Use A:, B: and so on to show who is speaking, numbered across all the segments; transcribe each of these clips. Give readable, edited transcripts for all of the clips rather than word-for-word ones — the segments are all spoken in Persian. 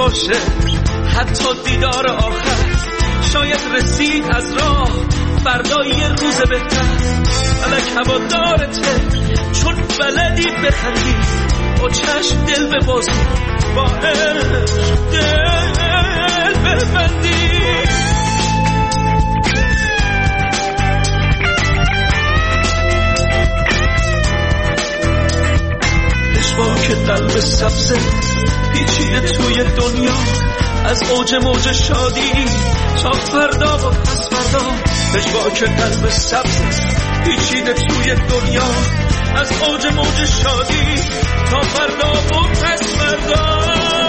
A: باشه حتی دیدار آخر، شاید رسید از راه فردا یه روز بهتر. فلک هوادارته چون بلدی بخندی، با چشم دل ببازی، با عشق دل ببندی. اشباک قلب سبزه پیچیده توی دنیا، از اوج موج شادی تا فردا و پس فردا. اشباک قلب سبزه پیچیده توی دنیا، از اوج موج شادی تا فردا و پس فردا.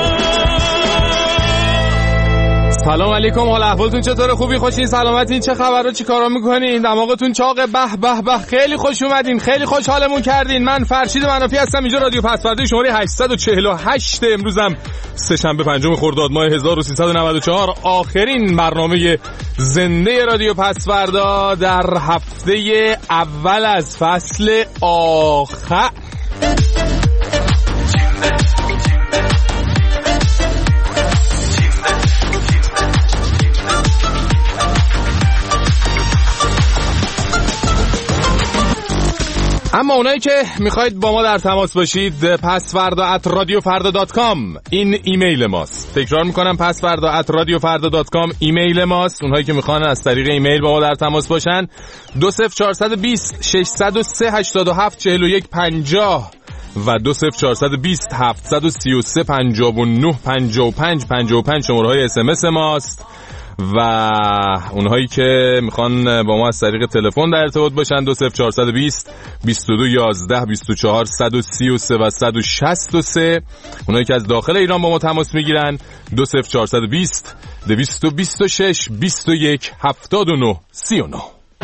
B: سلام علیکم، حال احوالتون چطوره؟ خوبی؟ خوشین؟ سلامتین؟ چه خبرها؟ چی کارا میکنین؟ دماغتون چاقه؟ به به به، خیلی خوش اومدین، خیلی خوشحالمون کردین. من فرشید منافی هستم، اینجا رادیو پسورده شماره 848. امروزم سه‌شنبه 5 خرداد ماه 1394، آخرین برنامه زنده رادیو پسورده در هفته اول از فصل آخر. اما اونایی که میخواید با ما در تماس باشید، pasvarda@radiofarda.com این ایمیل ماست. تکرار میکنم، pasvarda@radiofarda.com ایمیل ماست. اونهایی که میخوان از طریق ایمیل با ما در تماس باشن 20420 603 87 41 50 و 20420 733 59 55 55 شماره های SMS ماست. و اونهایی که میخوان با ما از طریق تلفن در ارتباط باشن 20420 22 11 24 133 و 163. اونهایی که از داخل ایران با ما تماس میگیرن 20420 226 21 79 39.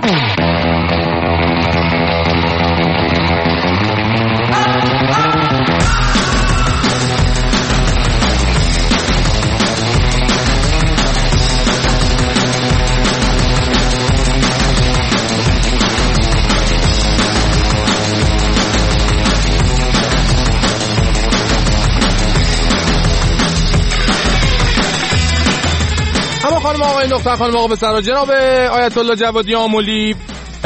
B: دختر خانم آقا پسر، جناب آیت الله جوادی آملی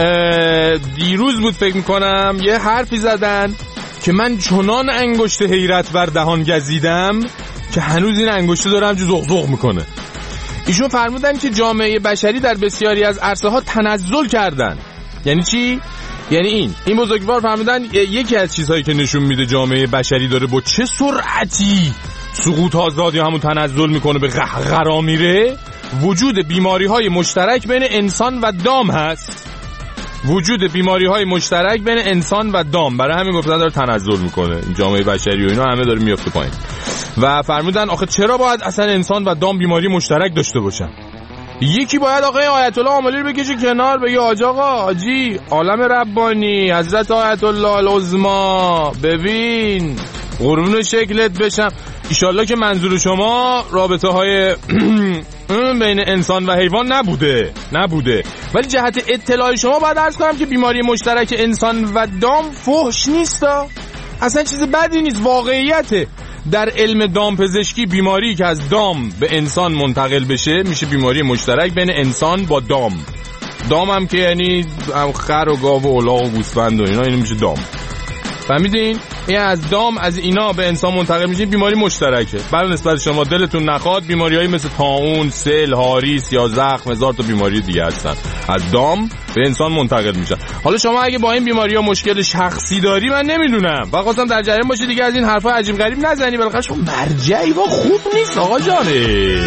B: دیروز بود فکر میکنم یه حرفی زدن که من چنان انگشت حیرت بر دهان گزیدم که هنوز این انگشت داره همجور زغزغ میکنه. ایشون فرمودن که جامعه بشری در بسیاری از عرصه ها تنزل کردن. یعنی چی؟ یعنی این بزرگوار فرمودن یکی از چیزهایی که نشون میده جامعه بشری داره با چه سرعتی سقوط آزاد یا همون تنزل میکنه، به قهقرا میره، وجود بیماری‌های مشترک بین انسان و دام هست. وجود بیماری‌های مشترک بین انسان و دام، برای همین گفتن داره تنزل میکنه این جامعه بشری و اینا همه داره میفته پایین. و فرمودن آخه چرا باید اصلا انسان و دام بیماری مشترک داشته باشن؟ یکی باید آقای آیت الله آملی رو بکشه کنار، بگه آقا حاجی عالم ربانی حضرت آیت الله العظما، ببین قربون شکلت بشم. ایشالله که منظور شما رابطه های بین انسان و حیوان نبوده، ولی جهت اطلاع شما باید عرض کنم که بیماری مشترک انسان و دام فحش نیست، اصلا چیز بدی نیست، واقعیته. در علم دامپزشکی بیماری که از دام به انسان منتقل بشه میشه بیماری مشترک بین انسان با دام. دام هم که یعنی خر و گاو و الاغ و گوسفند و اینا، اینو میشه دام. فهمیدین؟ این از دام از اینا به انسان منتقل میشه بیماری مشترکه. برای نسبت شما دلتون نخواد بیماریایی مثل طاعون، سل، هاریس یا زخم، هزار تا بیماری دیگه هستن، از دام به انسان منتقل میشن. حالا شما اگه با این بیماری‌ها مشکل شخصی داری من نمیدونم، فقط خواستم در جریان باشی دیگه، از این حرفا عجیب غریب نزنی، بالاخره شما مرجعی و خوب نیست آقا جانه.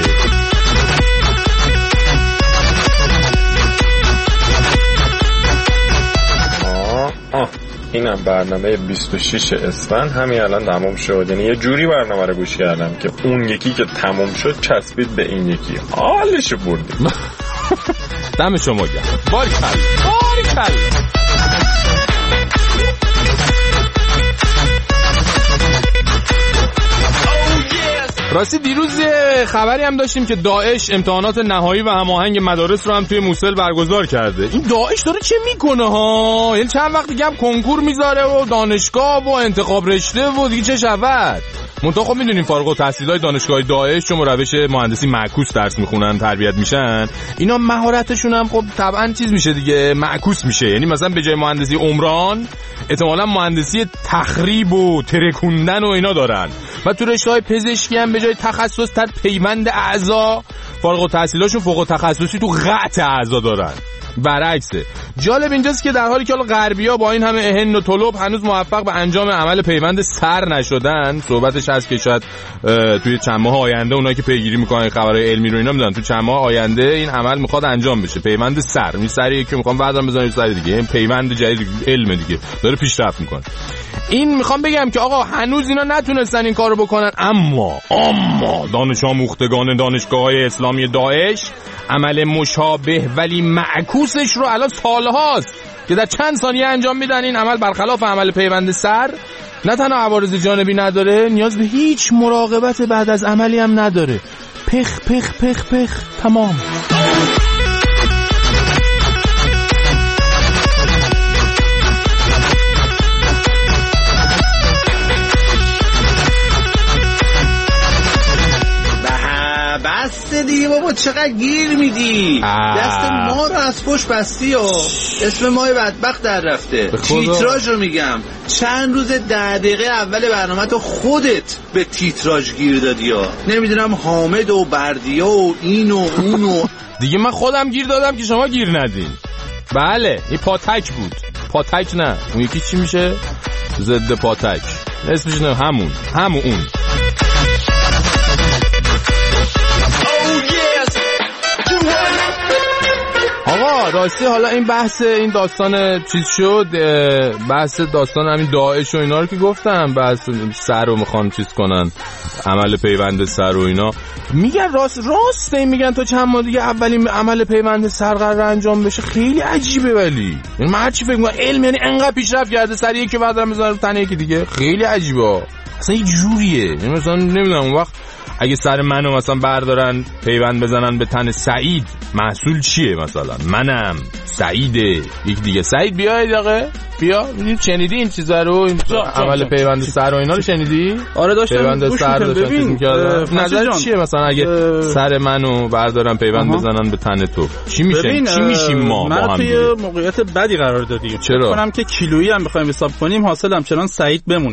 C: اینم برنامه 26 اسفند همین الان تموم شد. یعنی یه جوری برنامه رو گوش کردم که اون یکی که تموم شد چسبید به این یکی، حالش بردیم.
B: دم شما گرم. باریکلا. راستی دیروز خبری هم داشتیم که داعش امتحانات نهایی و هماهنگ مدارس رو هم توی موصل برگزار کرده. این داعش داره چه میکنه ها؟ یعنی چند وقت دیگه هم کنکور میذاره و دانشگاه و انتخاب رشته و دیگه چه شود؟ منتها خب میدونیم فارغ التحصیلای دانشگاه داعش چون روش مهندسی معکوس درس میخونن تربیت میشن، اینا مهارتشون هم خب طبعا چیز میشه دیگه، معکوس میشه. یعنی مثلا به جای مهندسی عمران احتمالاً مهندسی تخریب و ترکوندن و اینا دارن. و تو رشته‌های پزشکی هم به جای تخصص تر پیوند اعضا، فارغ التحصیلاشون فوق تخصصی تو قطع اعضا دارن. برعکسه. جالب اینجاست که در حالی که غربی‌ها با این همه اهن و طلب هنوز موفق به انجام عمل پیوند سر نشدن، صحبتش هست که شاید توی چند ماه آینده اونایی که پیگیری میکنن خبرهای علمی رو اینا میدونن تو چند ماه آینده این عمل میخواد انجام بشه، پیوند سر. این سری که میخوام بعداً بزنم سر دیگه، این پیوند جدید علم دیگه داره پیشرفت میکنه. این میخوام بگم که آقا هنوز اینا نتونستن این کارو بکنن، اما دانش آموختگان دانشگاه‌های اسلامی داعش عمل مشابه ولی معکوسش رو الان سالهاست که در چند ثانیه انجام میدن. این عمل برخلاف عمل پیوند سر نه تنها عوارض جانبی نداره، نیاز به هیچ مراقبت بعد از عملی هم نداره. پخ پخ پخ پخ تمام.
D: بس دیگه بابا، چقدر گیر میدی؟ دست ما رو از پشت بستی و اسم مای بدبخت در رفته. تیتراژ رو میگم، چند روز 10 دقیقه اول برنامه تو خودت به تیتراژ گیر دادی ها. نمیدونم حامد و بردیا و این و اون و
B: دیگه من خودم گیر دادم که شما گیر ندین. بله این پاتک بود. پاتک نه، اون یکی چی میشه؟ ضد پاتک اسمش نه، همون اون. آقا راستی حالا این بحث این داستان چیز شد، بحث داستان همین داعش و اینا رو که گفتم، بحث سر رو میخوان چیز کنن، عمل پیوند سر و اینا میگن راست این میگن تا چند ماه دیگه اولین عمل پیوند سر قرار انجام بشه. خیلی عجیبه. ولی من هر چی فکر میکنم علم یعنی انقدر پیشرفت کرده سر یکی بعد هم بزنن تن یکی دیگه. خیلی عجیبه اصلا، یه جوریه. یعنی مثلا نمیدونم اون وقت اگه سر منو مثلا بردارن پیوند بزنن به تن سعید، محصول چیه؟ مثلا منم سعیده، یک دیگه سعید بیاید آقا بیا. شنیدی این چیزا رو، این عمل پیوند سر و اینا رو شنیدی؟
E: آره داشتم
B: پیوند سر داشتم می‌کردم. نظر چیه مثلا اگه سر منو بردارن پیوند بزنن به تن تو چی میشه؟ چی میشیم ما با هم؟
E: توی موقعیت بدی قرار دادیم.
B: چرا؟
E: کنم که کیلویی هم بخوایم حساب کنیم حاصل همچنان سعید بمونه.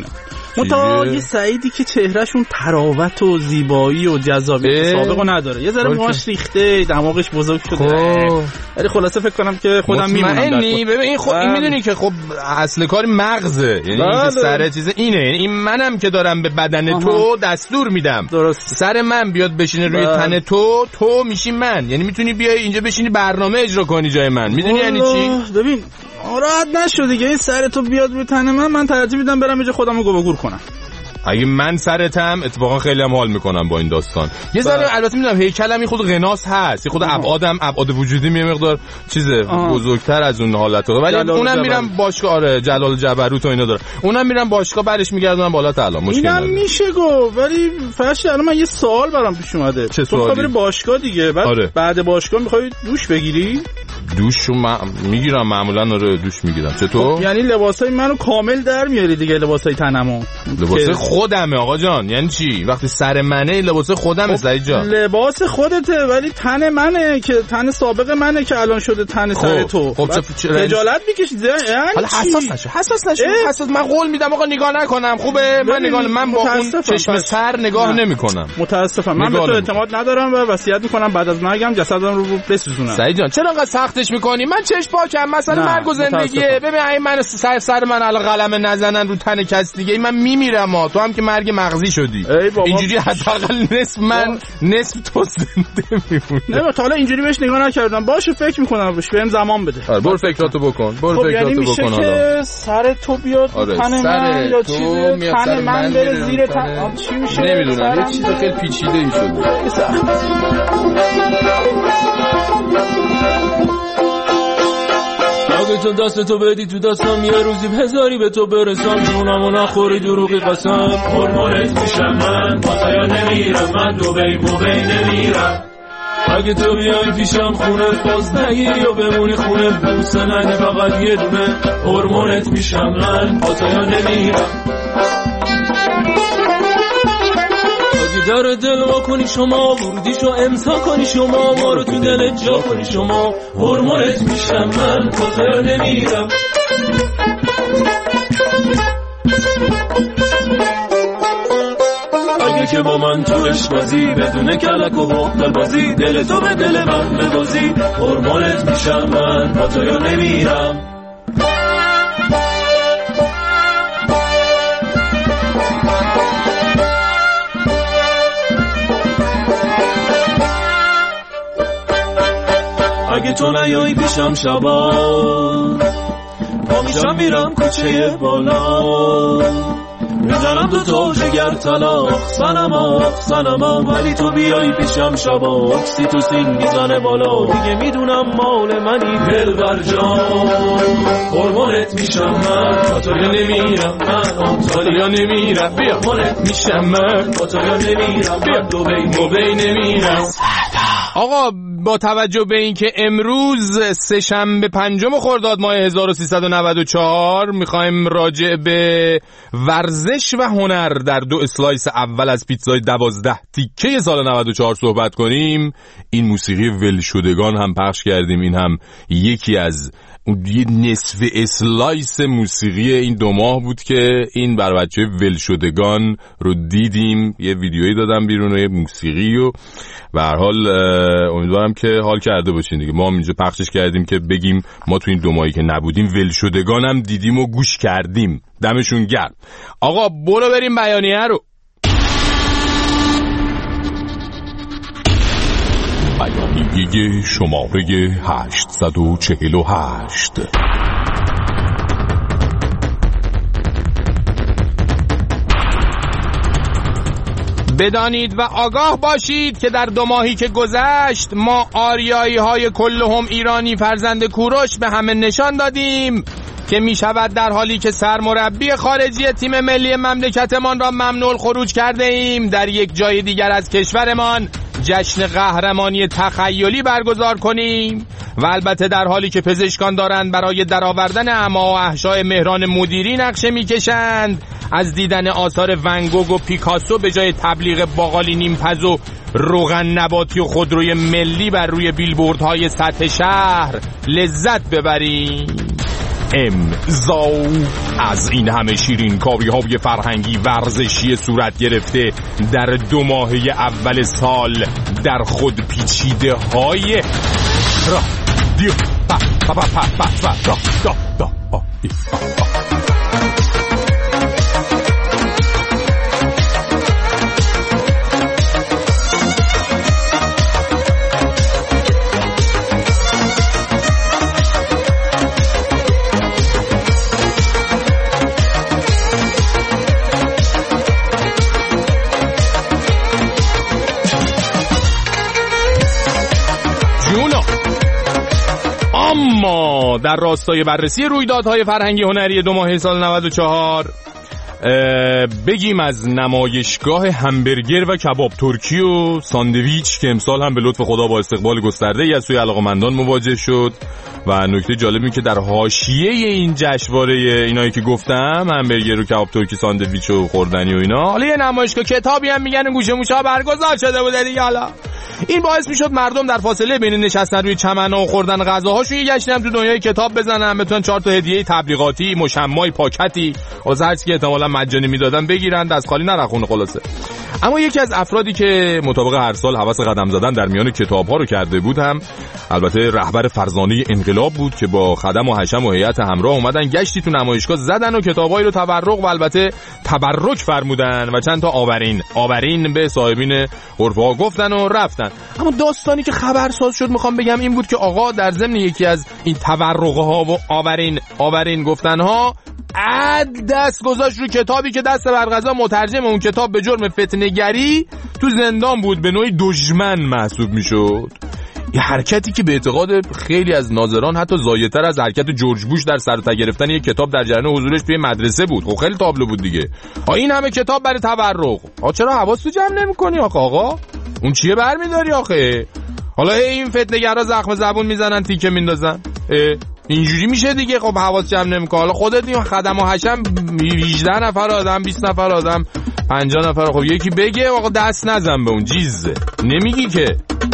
E: متأ سعیدی که چهرهشون تراوت و زیبایی و جذابیت سابقو نداره، یه ذره موهاش ریخته، دماغش بزرگ شده. ولی خلاصه فکر کنم که خودم میمونم.
B: ببین این میدونی که خب اصل کار مغزه، یعنی این سر چیز اینه. این منم که دارم به بدن تو دستور میدم، درست سر من بیاد بشینه روی تن تو میشی من، یعنی میتونی بیای اینجا بشینی برنامه اجرا کنی جای من. میدونی یعنی چی؟
E: ببین راحت نشو دیگه، این سر تو بیاد روی تن من ترجیح میدم برم اینجا خودمو گور کنم.
B: اگه من سرتم اتفاقا خیلی هم حال میکنم با این داستان. یه ذره البته میدونم هیکلم این خود قناس هست، یه خود ابعاد وجودی یه مقدار چیزه بزرگتر از اون حالته، ولی اونم میرم باشگاه. آره جلال جبروت و اینا داره، اونم میرم باشگاه برش میگردونم بالا تعالی. مشکل نداره.
E: اینم میشه گفت. ولی فرشی الان من یه سوال برام پیش اومده.
B: چه سوالی؟
E: تو بری باشگاه دیگه، بعد باشگاه میخوای دوش بگیری؟
B: دوشو میگیرم معمولا. آره دوش میگیرم. چطور؟
E: یعنی لباسای منو کامل در میاری دیگه، لباسای تنمو.
B: لباسای خودمه آقا جان. یعنی چی؟ وقتی سر منه لباس خودمه سعید جان.
E: لباس خودته ولی تن منه که تن سابق منه که الان شده تن سر تو.
B: خب
E: خجالت میکشید یعنی
B: حالا حساس نشو. من قول میدم آقا نگاه نکنم. خوبه من با اون چشم سر نگاه نمیکنم.
E: متاسفم من به تو اعتماد ندارم و وصیت میکنم بعد از مرگم جسدم رو بسوزونم.
B: سعید جان چرا انقدر سختش میکنی؟ من چشم پاکم، مثلا مرگ و زندگیه. ببین اگه من سر من الان قلم نزنن رو تن کس دیگه من میمیرم. تو هم که مرگ مغزی شدی. اینجوری حداقل نصف من نصف تو زنده میمونه.
E: نه تا حالا اینجوری بهش نگاه نکردم. باشه فکر میکنم روش، بهم زمان بده.
B: برو فکراتو بکن.
E: یعنی میشه که سر تو بیاد تن من یا چیزی، تن من بره زیر تن. چی میشه
B: نمیدونم، یه چیز خیلی پیچیده ای شده.
A: اگه تو دست تو بدی تو دستم یه روزی هزاری به تو برسم، جونمو نخوری دروغی قسم. هرمونت میشم من پاتایا نمیرم، من دوبی نمیرم. اگه تو بیای پیشم خونه باز نگیری و بمونی خونه، بوسه نده فقط یه دونه. هرمونت میشم من پاتایا نمیرم. در دل وا کنی شما، ورودیشو امضا کنی شما، ما رو تو دل جا کنی شما، هورمونت میشم من تا تو نمیرم. اگه که با من تو عشق بازی بدون کلک و حقل بازی، دل تو به دل من ببازی، هورمونت میشم من تا تو نمیرم. اگه تو نیایی پیشم شبا، پا میشم میرم کوچه بالا، میزنم تو تو جگر طلاق سنما، ولی تو بیایی پیشم شبا، اکسیتوسین میزنه بالا، دیگه میدونم مال منی دلبر جان، هورمونت میشم من تا تو نمیرم، من آنتالیا نمیرم، بیا هورمونت میشم من تا تو نمیرم، بیا دبی نمیرم.
B: آقا با توجه به اینکه امروز سه‌شنبه 5 خرداد ماه 1394 میخوایم راجع به ورزش و هنر در 2 اسلایس اول از پیتزای 12 تیکه سال 94 صحبت کنیم. این موسیقی ولشدگان هم پخش کردیم، این هم یکی از یه نصف اسلایس موسیقی این 2 ماه بود که این بر بچه ولشدگان رو دیدیم. یه ویدیویی دادم بیرون، یه موسیقی، و به هر حال امیدوارم که حال کرده باشین دیگه. ما هم اینجا پخشش کردیم که بگیم ما تو این 2 ماهی که نبودیم ولشدگان هم دیدیم و گوش کردیم. دمشون گرم. آقا برو بریم بیانیه رو. بیانیه شماره 848. بدانید و آگاه باشید که در 2 ماهی که گذشت ما آریایی های کلهم ایرانی فرزند کوروش به همه نشان دادیم که می شود در حالی که سرمربی خارجی تیم ملی مملکتمان را ممنوع الخروج کرده ایم در یک جای دیگر از کشورمان جشن قهرمانی تخیلی برگزار کنیم، و البته در حالی که پزشکان دارند برای درآوردن اعما و احشای مهران مدیری نقشه میکشند از دیدن آثار ونگوگ و پیکاسو به جای تبلیغ باقالی نیمپز و روغن نباتی و خودروی ملی بر روی بیلبوردهای سطح شهر لذت ببریم. امضا از این همه شیرین کاری‌های فرهنگی ورزشی صورت گرفته در 2 ماهه اول سال در خود پیچیده های رادیو اما در راستای بررسی رویدادهای فرهنگی هنری 2 ماهه سال 94 بگیم از نمایشگاه همبرگر و کباب ترکی و ساندویچ که امسال هم به لطف خدا با استقبال گسترده‌ای از سوی علاقه‌مندان مواجه شد. و نکته جالب این که در حاشیه این جشنواره اینایی که گفتم، همبرگر و کباب ترکی، ساندویچ و خوردنی و اینا، حالا یه نمایشگاه کتابی هم میگن گوشه موشا برگزار شده بوده دیگه. حالا این باعث میشد مردم در فاصله بین نشستن روی چمن‌ها و خوردن غذاهاشون یه گشتی هم تو دنیای کتاب بزنن، بتونن 4 تا هدیه تبلیغاتی، مشمعی، پاکتی از هر چیزی که احتمالاً مجانی میدادن بگیرن، دست خالی نرخونه خلاصه. اما یکی از افرادی که مطابق هر سال هوس قدم زدن در میان کتاب‌ها رو کرده بود هم البته رهبر فرزانه انقلاب بود که با خدم و حشم و هیئت همراه اومدن گشتی تو نمایشگاه زدن و کتابایی رو تبرق و البته تبرک فرمودن و چند تا آورین به صاحبین غرفه‌ها گفتن و رفتن. اما داستانی که خبرساز شد میخوام بگم این بود که آقا در ضمن یکی از این تبرق‌ها و آورین گفتن‌ها دست گذاشت رو کتابی که دست برقضا مترجم اون کتاب به جرم فتنه‌گری تو زندان بود، به نوعی دشمن محسوب میشد. یه حرکتی که به اعتقاد خیلی از ناظران حتی ضایع‌تر از حرکت جورج بوش در سر و ته گرفتن یک کتاب در جریان حضورش توی مدرسه بود. خب خیلی تابلو بود دیگه. این همه کتاب برای تبرق. چرا حواستو جمع نمی‌کنی آقا؟ اون چیه برمی‌داری آخه؟ حالا این فتنه‌گرا زخم زبون میزنن، تیکه میندازن. اینجوری میشه دیگه. خب حواس جمع نمی‌کنه. حالا خودت این خدم و حشم 18 نفر آدم، 20 نفر آدم 50 نفر. خب یکی بگه آقا دست نزن به اون چیزه، نمیگی که.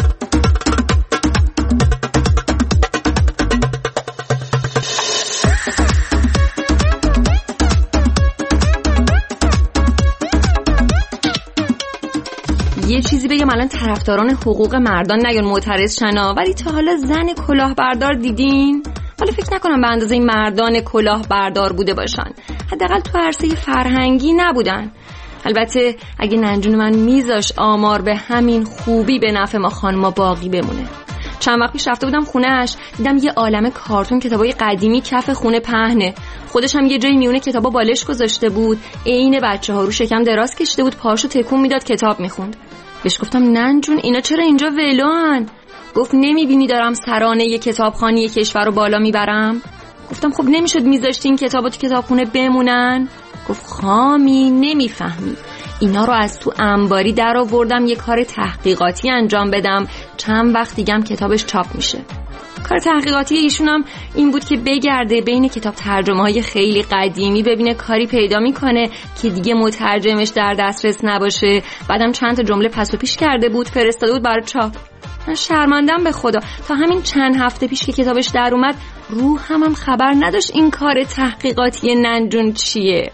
F: یه چیزی بگم الان طرفداران حقوق مردان نگن معترض شنا، ولی تا حالا زن کلاهبردار دیدین؟ حالا فکر نکنم به اندازه مردان کلاهبردار بوده باشن، حداقل تو عرصه فرهنگی نبودن. البته اگه ننجون من میذاش آمار به همین خوبی به نفع ما خانما باقی بمونه. چند وقت پیش رفته بودم خونه‌اش، دیدم یه عالمه کارتون کتابای قدیمی کف خونه پهنه. خودش هم یه جایی میونه کتابا بالش گذاشته بود، عین بچه‌ها رو شکم دراز کشیده بود، پاشو تکون میداد کتاب میخوند. بهش گفتم ننجون اینا چرا اینجا ولوان؟ گفت نمیبینی دارم سرانه یه کتابخانه کشور رو بالا میبرم؟ گفتم خب نمیشد میذاشتی این کتابا تو کتابخونه بمونن؟ گفت خامی نمیفهمی، اینا رو از تو انباری در آوردم یه کار تحقیقاتی انجام بدم، چند وقت دیگه هم کتابش چاپ میشه. کار تحقیقاتی ایشون هم این بود که بگرده بین کتاب ترجمه‌های خیلی قدیمی ببینه کاری پیدا میکنه که دیگه مترجمش در دسترس نباشه. بعدم چند تا جمله پس و پیش کرده بود فرستاده بود برای چاپ. من شرمندم به خدا، تا همین چند هفته پیش که کتابش در اومد روحم هم خبر نداشت این کار تحقیقاتی ننجون چیه.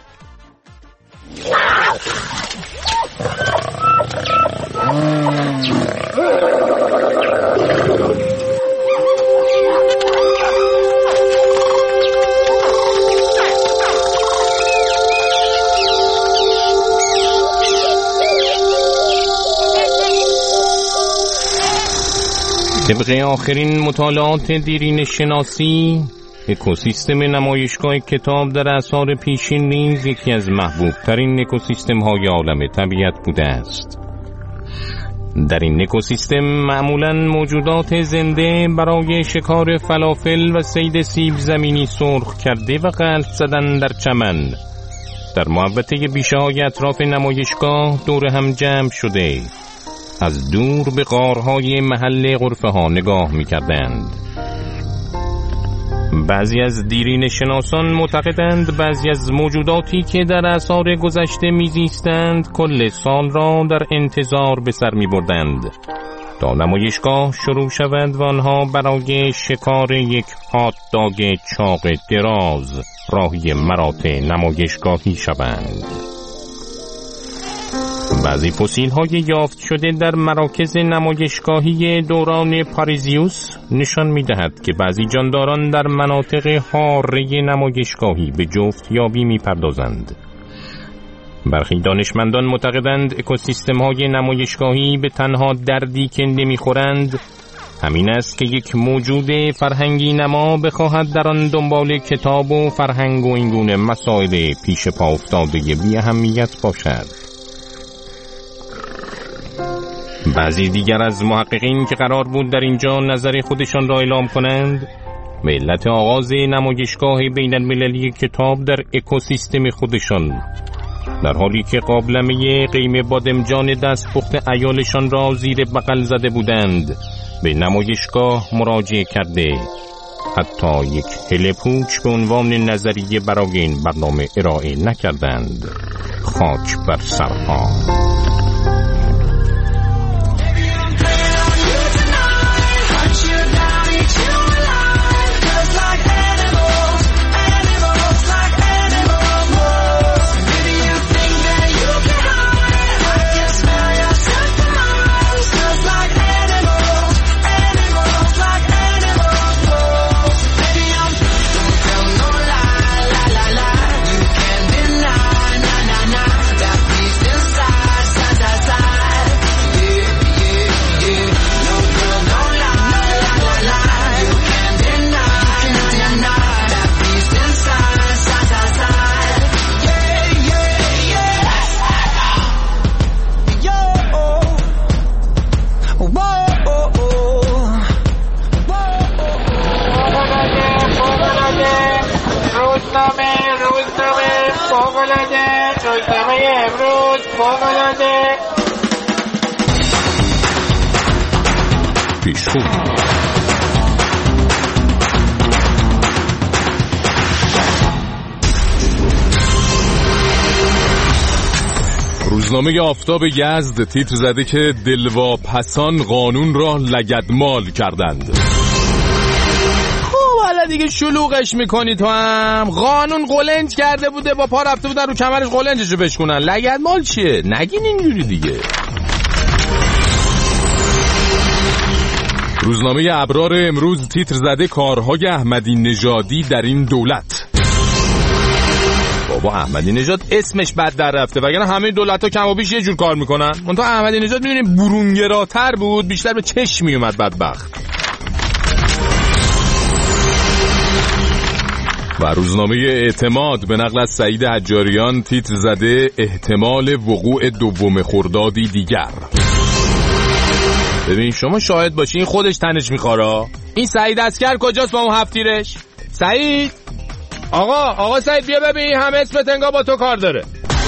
B: طبق آخرین مطالعات دیرین شناسی، اکوسیستم نمایشگاه کتاب در عصر پیشین نیز یکی از محبوب ترین اکوسیستم های عالم طبیعت بوده است. در این اکوسیستم معمولاً موجودات زنده برای شکار فلافل و صید سیب زمینی سرخ کرده و قلب زدن در چمن در محوطه بیشه های اطراف نمایشگاه دور هم جمع شده از دور به غارهای محل غرفه ها نگاه می کردند. بعضی از دیرین شناسان معتقدند بعضی از موجوداتی که در اعصار گذشته میزیستند کل سال را در انتظار به سر می بردند تا نمایشگاه شروع شود و آنها برای شکار یک هات داگ چاق دراز راهی مراتع نمایشگاهی شوند. بعضی فسیل های یافت شده در مراکز نمایشگاهی دوران پاریزیوس نشان می دهد که بعضی جانداران در مناطق حاره نمایشگاهی به جفت یابی می پردازند. برخی دانشمندان معتقدند اکوسیستم های نمایشگاهی به تنها دردی که نمی خورند همین است که یک موجود فرهنگی نما بخواهد در آن دنبال کتاب و فرهنگ و اینگونه مسائل پیش پا افتاده بی اهمیت باشد. بعضی دیگر از محققین که قرار بود در اینجا نظر خودشان را اعلام کنند به علت آغاز نمایشگاه بین المللی کتاب در اکوسیستم خودشان در حالی که قابلمه قیم بادمجان دستپخت عیالشان را زیر بغل زده بودند به نمایشگاه مراجعه کرده حتی یک هله‌پوچ به عنوان نظریه برای این برنامه ارائه نکردند. خاک بر سرها. روزنامه آفتاب یزد تیتر زده که دلواپسان قانون را لگدمال کردند. حالا دیگه شلوغش میکنی تو هم. قانون قلنج کرده بوده، با پا رفته بودن رو کمرش قلنجشو بشکنن. لگدمال چیه؟ نگین اینجوری دیگه. روزنامه ابرار امروز تیتر زده کارهای احمدی نژادی در این دولت. بابا احمدی نژاد اسمش بد در رفته، وگرنه همه دولت‌ها کم و بیش یه جور کار میکنن. منتها احمدی نژاد می‌بینیم برونگراتر بود، بیشتر به چشم میومد بدبخت. و روزنامه اعتماد به نقل از سعید حجاریان تیتر زده احتمال وقوع دوم خردادی دیگر. ببین شما شاهد باشین خودش تنش میخواره. این سعید عسکر کجاست با اون هفتیرش؟ سعید آقا سعید بیا ببین، همه اسمت انگار با تو کار داره.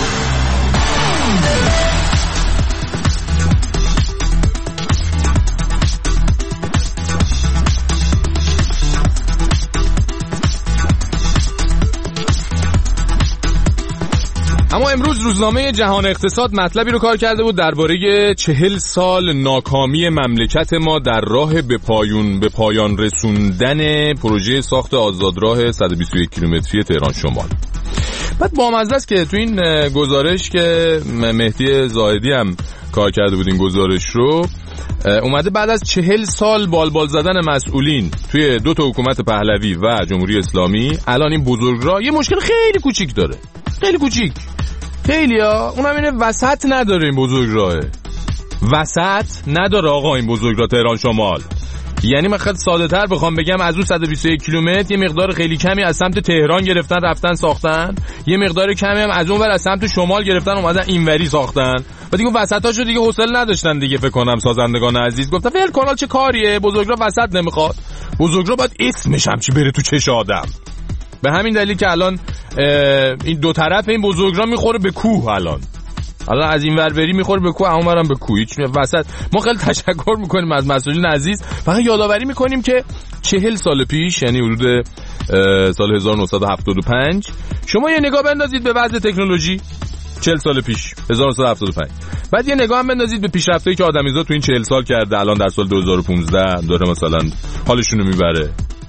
B: اما امروز روزنامه جهان اقتصاد مطلبی رو کار کرده بود درباره 40 سال ناکامی مملکت ما در راه به پایان رسوندن پروژه ساخت آزادراه 121 کیلومتری تهران شمال. بعد بامزه است که تو این گزارش که مهدی زاهدی هم کار کرده بود این گزارش رو، اومده بعد از 40 سال بالبال زدن مسئولین توی 2 تا حکومت پهلوی و جمهوری اسلامی، الان این بزرگراه یه مشکل خیلی کوچیک داره. خیلی کوچیک. خیلیا اونم اینه وسط نداره. این بزرگراهه وسط نداره آقا. این بزرگراه تهران شمال، یعنی من خیلی ساده تر بخوام بگم، از اون 121 کیلومتر یه مقدار خیلی کمی از سمت تهران گرفتن رفتن ساختن، یه مقدار کمی هم از اون ور از سمت شمال گرفتن اومدن اینوری ساختن، و دیگه وسطاشو دیگه حوصله نداشتن دیگه. فکر کنم سازندگان عزیز گفتن ول کانال چه کاریه، بزرگراه وسط نمیخواد. بزرگراه باید اسمش هم چی بره تو چش آدم. به همین دلیل که الان این دو طرف این بزرگراه میخوره به کوه. الان از این ور بری میخوره به کوه، اون ورم به کوه. هیچ وسط. ما خیلی تشکر میکنیم از مسئولین عزیز. فقط یادآوری میکنیم که 40 سال پیش، یعنی حدود سال 1975، شما یه نگاه بندازید به وضع تکنولوژی 40 سال پیش 1975، بعد یه نگاه هم بندازید به پیشرفتایی که آدمیزاد تو این 40 سال کرده. الان در سال 2015 داره مثلا حالشونو میبره.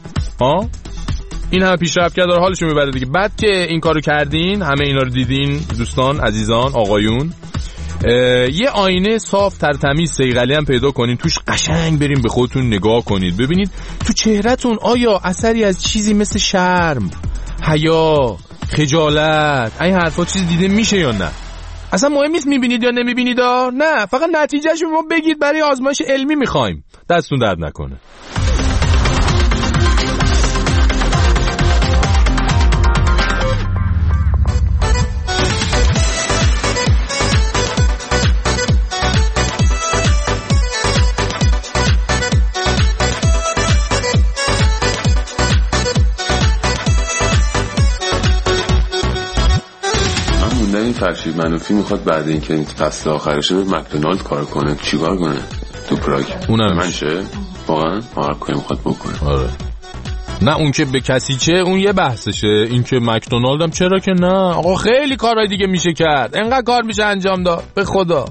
B: این همه پیشرفت کرده، داره حالشو میبره دیگه. بعد که این کارو کردین، همه اینا رو دیدین دوستان عزیزان آقایون، یه آینه صاف ترتمیز صیقلی هم پیدا کنین، توش قشنگ بریم به خودتون نگاه کنید، ببینید تو چهرهتون آیا اثری از چیزی مثل شرم، حیا، خجالت، این حرفا چیزی دیده میشه یا نه. اصلا مهم نیست میبینید یا نمیبینید، نه، فقط نتیجهش ما بگید، برای آزمایش علمی میخوایم. دستون درد نکنه.
G: این فرشید منوفی میخواد بعد اینکه این فصل آخرشه به مکدونالد کار کنه. چیکار کنه تو پراگ؟
B: اونم
G: منشه واقعا هر کاری میخواد بکنه.
B: آره. نه اون که به کسی چه، اون یه بحثشه. این که مکدونالد هم چرا که نه آقا، خیلی کارهای دیگه میشه کرد، انقدر کار میشه انجام داد به خدا.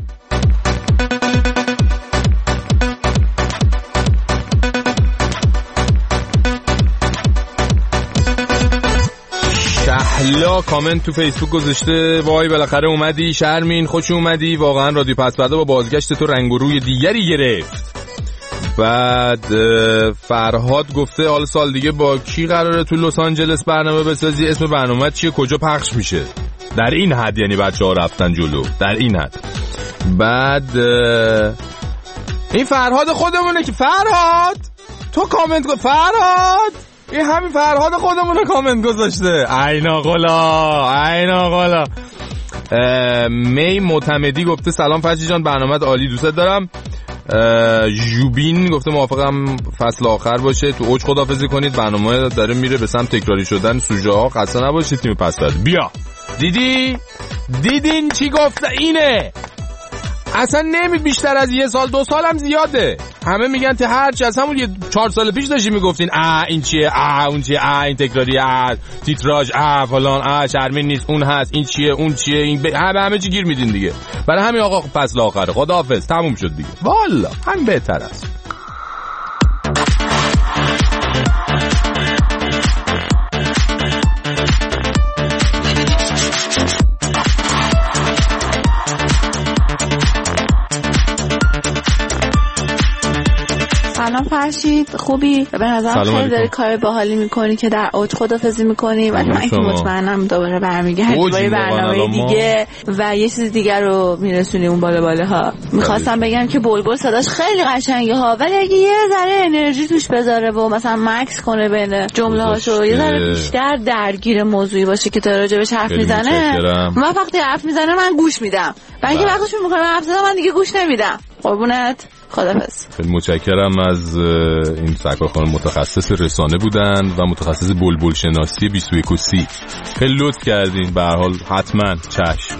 B: شهلا کامنت تو فیسبوک گذاشته وای بالاخره اومدی شرمین، خوش اومدی، واقعا رادیو پس‌پرده با بازگشت تو رنگ و روی دیگری گرفت. بعد فرهاد گفته حالا سال دیگه با کی قراره تو لس آنجلس برنامه بسازی؟ اسم برنامه چیه؟ کجا پخش میشه؟ در این حد یعنی بچه‌ها رفتن جلو، در این حد. بعد این فرهاد خودمونه که فرهاد تو کامنت فرهاد، این همین فرهاد خودمونه کامنت گذاشته. عینا غلا. می معتمدی گفته سلام فرشی جان، برنامه‌ت عالی، دوست دارم. ژوبین گفته موافقم فصل آخر باشه، تو اوج خداحافظی کنید، برنامه داره میره به سمت تکراری شدن سوژه ها، خسته نباشید تیم پس‌پرده. بیا دیدین چی گفته؟ اینه اصلا نمی بیشتر از 1 سال 2 سال هم زیاده. همه میگن که هرچی از همون یه 4 سال پیش داشتی میگفتین این چیه، اون چیه، این تکراری، تیتراژ، فلان، شرمین نیست، اون هست، این چیه، اون چیه، این همه چی گیر میدین دیگه. برای همین آقا فصل آخره، خداحافظ، تموم شد دیگه. والا همین بهتر است.
H: سلام فرشید، خوبی؟ به نظرم خیلی داری کار باحالی میکنی که در اوج خدافظی میکنی، ولی من که مطمئنم دوباره برمیگردی با یه برنامه دیگه و یه چیز دیگه رو میرسونی اون بالا. میخواستم بگم که بلبل صداش خیلی قشنگه ها، ولی اگه یه ذره انرژی توش بذاره و مثلا مکس کنه بین جمله‌هاشو، یه ذره بیشتر درگیر موضوعی باشه که تا راجبش حرف میزنه، من وقتی حرف میزنه من گوش میدم، ولی اگه وقتش میکنه حرف زدن من دیگه گوش نمیدم. قربونت، خداحافظ.
B: خیلی متشکرم از این سرکار خانم، متخصص رسانه بودن و متخصص بلبل شناسی 21 خیلی لطف کردین. به هر حال حتما چشم.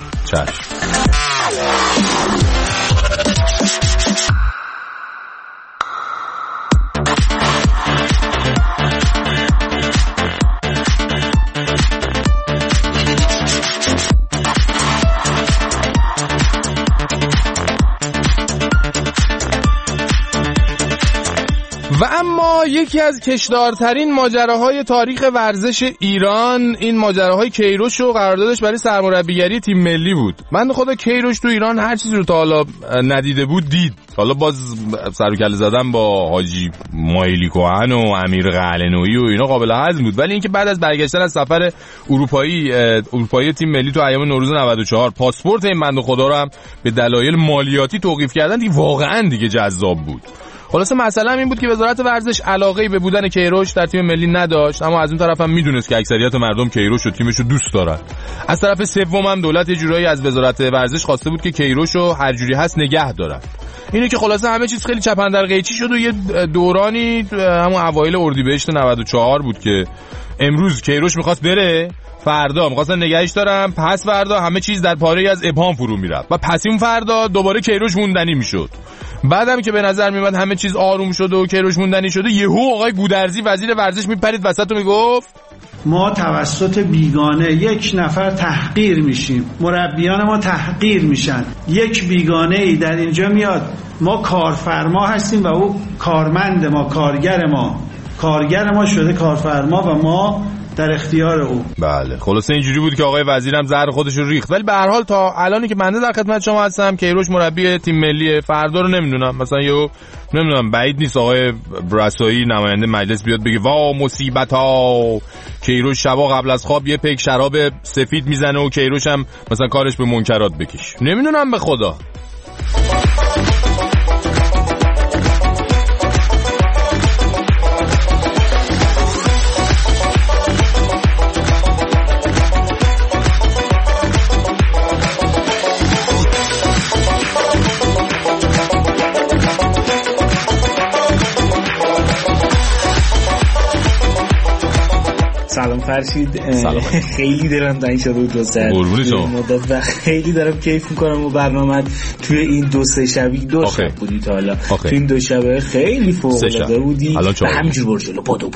B: و اما یکی از کشدارترین ماجراهای تاریخ ورزش ایران، این ماجراهای کیروش و قراردادش برای سرمربیگری تیم ملی بود. من خدا کیروش تو ایران هر چیزی رو تا حالا ندیده بود دید. حالا باز سر و کله زدن با حاجی مایلی کوهن و امیر قلعه‌نویی و اینا قابل هضم بود، ولی اینکه بعد از برگشتن از سفر اروپایی تیم ملی تو ایام نوروز 94 پاسپورت این بنده خدا رو هم به دلایل مالیاتی توقیف کردن، دیگه واقعا دیگه جذاب بود. خلاصه مسئله این بود که وزارت ورزش علاقه‌ای به بودن کیروش در تیم ملی نداشت، اما از اون طرف هم میدونست که اکثریت مردم کیروش و تیمش رو دوست دارن. از طرف سوم هم دولت یه جورایی از وزارت ورزش خواسته بود که کیروش رو هر جوری هست نگه دارن. اینه که خلاصه همه چیز خیلی چپندرقیچی شد و یه دورانی همون اوایل اردیبهشت 94 بود که امروز کیروش می‌خواست بره، فردا می‌خواستن نگهش دارن، پس فردا همه چیز در پاره‌ای از ابهام فرو میرفت و پس این فردا دوباره کیروش موندنی میشد. بعدم که به نظر میاد همه چیز آروم شده و کیروش موندنی شده، یهو آقای گودرزی وزیر ورزش میپرید وسط و میگفت
I: ما توسط بیگانه یک نفر تحقیر میشیم، مربیان ما تحقیر میشن، یک بیگانه ای در اینجا میاد، ما کارفرما هستیم و او کارمند ما، کارگر ما شده کارفرما و ما در اختیار او.
B: بله خلاصه اینجوری بود که آقای وزیرم زهر خودش رو ریخت. ولی به هر حال تا الانی که بنده در خدمت شما هستم کیروش مربی تیم ملی، فردا رو نمیدونم، مثلا نمیدونم بعید نیست آقای رسایی نماینده مجلس بیاد بگه وا مصیبتا، کیروش شبا قبل از خواب یه پیک شراب سفید میزنه و کیروش هم مثلا کارش به منکرات بکش. نمیدونم به خدا.
J: سلام فرشید. خیلی دلم تنگ شده بود مدت و خیلی دارم کیف میکنم و برنامه توی این 2-3 شبی 2 شب بودی تا حالا، توی این 2 شبه خیلی فوق العاده بودی و همینجور برو جلو پادو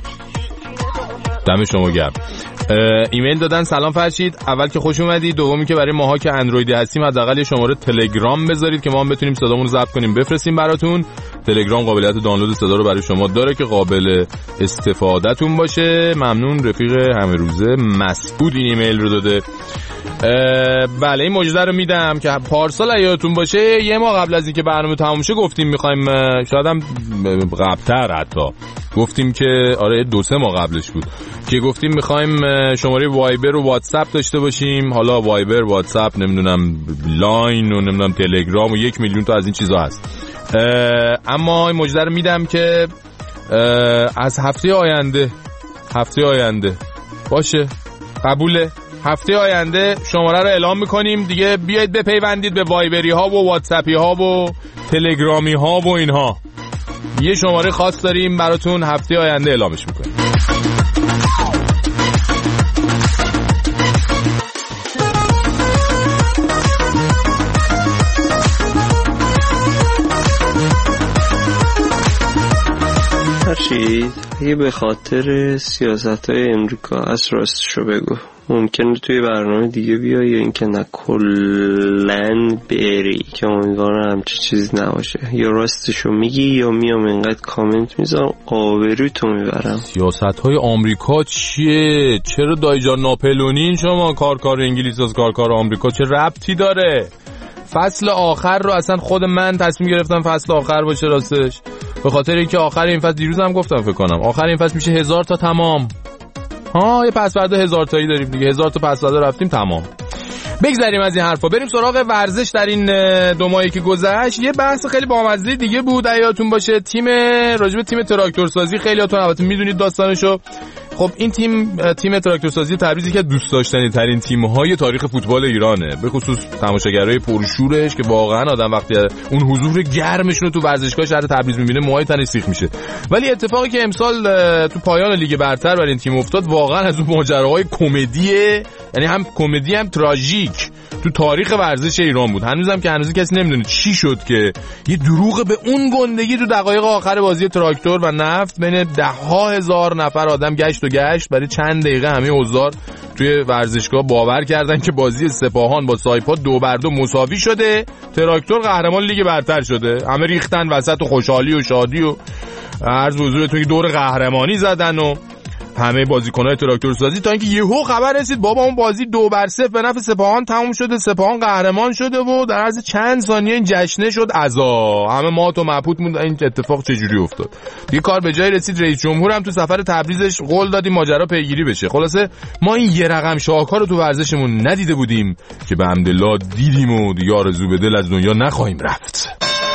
B: دم شما گرم. ایمیل دادن سلام فرشید، اول که خوش اومدید، دومی که برای ماها که اندرویدی هستیم حداقل یه شماره تلگرام بذارید که ما هم بتونیم صدامون رو ضبط کنیم بفرستیم براتون. تلگرام قابلیت دانلود صدا رو برای شما داره که قابل استفادهتون باشه. ممنون. رفیق همه روزه مسعود این ایمیل رو داده. بله این مجزه رو میدم که پارسال یادتون باشه یه ماه قبل از اینکه برنامه تموم شه گفتیم میخوایم، شاید هم قبل‌تر حتی گفتیم که آره 2-3 ماه قبلش بود که گفتیم میخوایم شماره وایبر و واتساپ داشته باشیم. حالا وایبر، واتساپ، نمیدونم لاین و نمیدونم تلگرام و 1 میلیون تا از این چیزا هست. اما این مجزه رو میدم که از هفته آینده باشه، قبوله، هفته آینده شماره رو اعلام میکنیم دیگه. بیایید بپیوندید به وایبری ها و واتساپی ها و تلگرامی ها و اینها. یه شماره خاص داریم براتون، هفته آینده اعلامش میکنیم.
K: فرشید یه به خاطر سیاست‌های امریکا از راستشو بگو، ممکنه توی برنامه دیگه بیای یا اینکه نه کلن بری، که امیدوارم همچه چیز نباشه. یا راستشو میگی یا میام اینقدر کامنت میذارم آبروی تو میبرم.
B: سیاست‌های آمریکا چیه؟ چرا دایجان ناپلونین شما؟ کار انگلیس از کار آمریکا چه ربطی داره؟ فصل آخر رو اصلا خود من تصمیم گرفتم فصل آخر باشه راستش، به خاطر اینکه آخر این فصل، دیروز هم گفتم فکر کنم آخر این فصل میشه 1000 تا تمام. یه پسورده 1000 تایی داریم دیگه، 1000 تا پسورده رفتیم تمام. بگذاریم از این حرفا، بریم سراغ ورزش. در این 2 ماهی که گذشت یه بحث خیلی بامزه دیگه بود، یادتون باشه راجب تیم تراکتورسازی، خیلیاتون البته میدونید داستانشو. خب این تیم تراکتورسازی تبریز یکی از دوست داشتنی ترین تیم‌های تاریخ فوتبال ایرانه، به خصوص تماشاگرای پرشورش که واقعا آدم وقتی اون حضور گرمشون رو تو ورزشگاه شهر تبریز می‌بینه موهای تنش سیخ میشه. ولی اتفاقی که امسال تو پایان لیگ برتر برای این تیم افتاد واقعا از اون ماجراهای کمدیه، یعنی هم کمدی هم تراژیک تو تاریخ ورزش ایران بود. هنوزم که هنوز کسی نمیدونه چی شد که یه دروغ به اون گندگی تو دقایق آخر بازی تراکتور و نفت بین 10,000 نفر آدم گشت برای چند دقیقه همه حضار توی ورزشگاه باور کردن که بازی سپاهان با سایپا 2-2 مساوی شده، تراکتور قهرمان لیگ برتر شده. همه ریختن وسط و خوشحالی و شادی و عرض حضورتون دور قهرمانی زدن و همه بازیکن‌های تراکتورسازی، تا اینکه یهو خبر رسید بابا اون بازی 2-0 به نفع سپاهان تموم شده، سپاهان قهرمان شده و در عرض چند ثانیه این جشنه شد عزا، همه مات و مبهوت موندن این اتفاق چجوری افتاد. دیگه کار به جای رسید، رئیس جمهور هم تو سفر تبریزش قول داد این ماجرا پیگیری بشه. خلاصه ما این یه رقم شاهکار رو تو ورزشمون ندیده بودیم که به حمدالله دیدیم و دیگه آرزو به دل از دنیا نخواهیم رفت.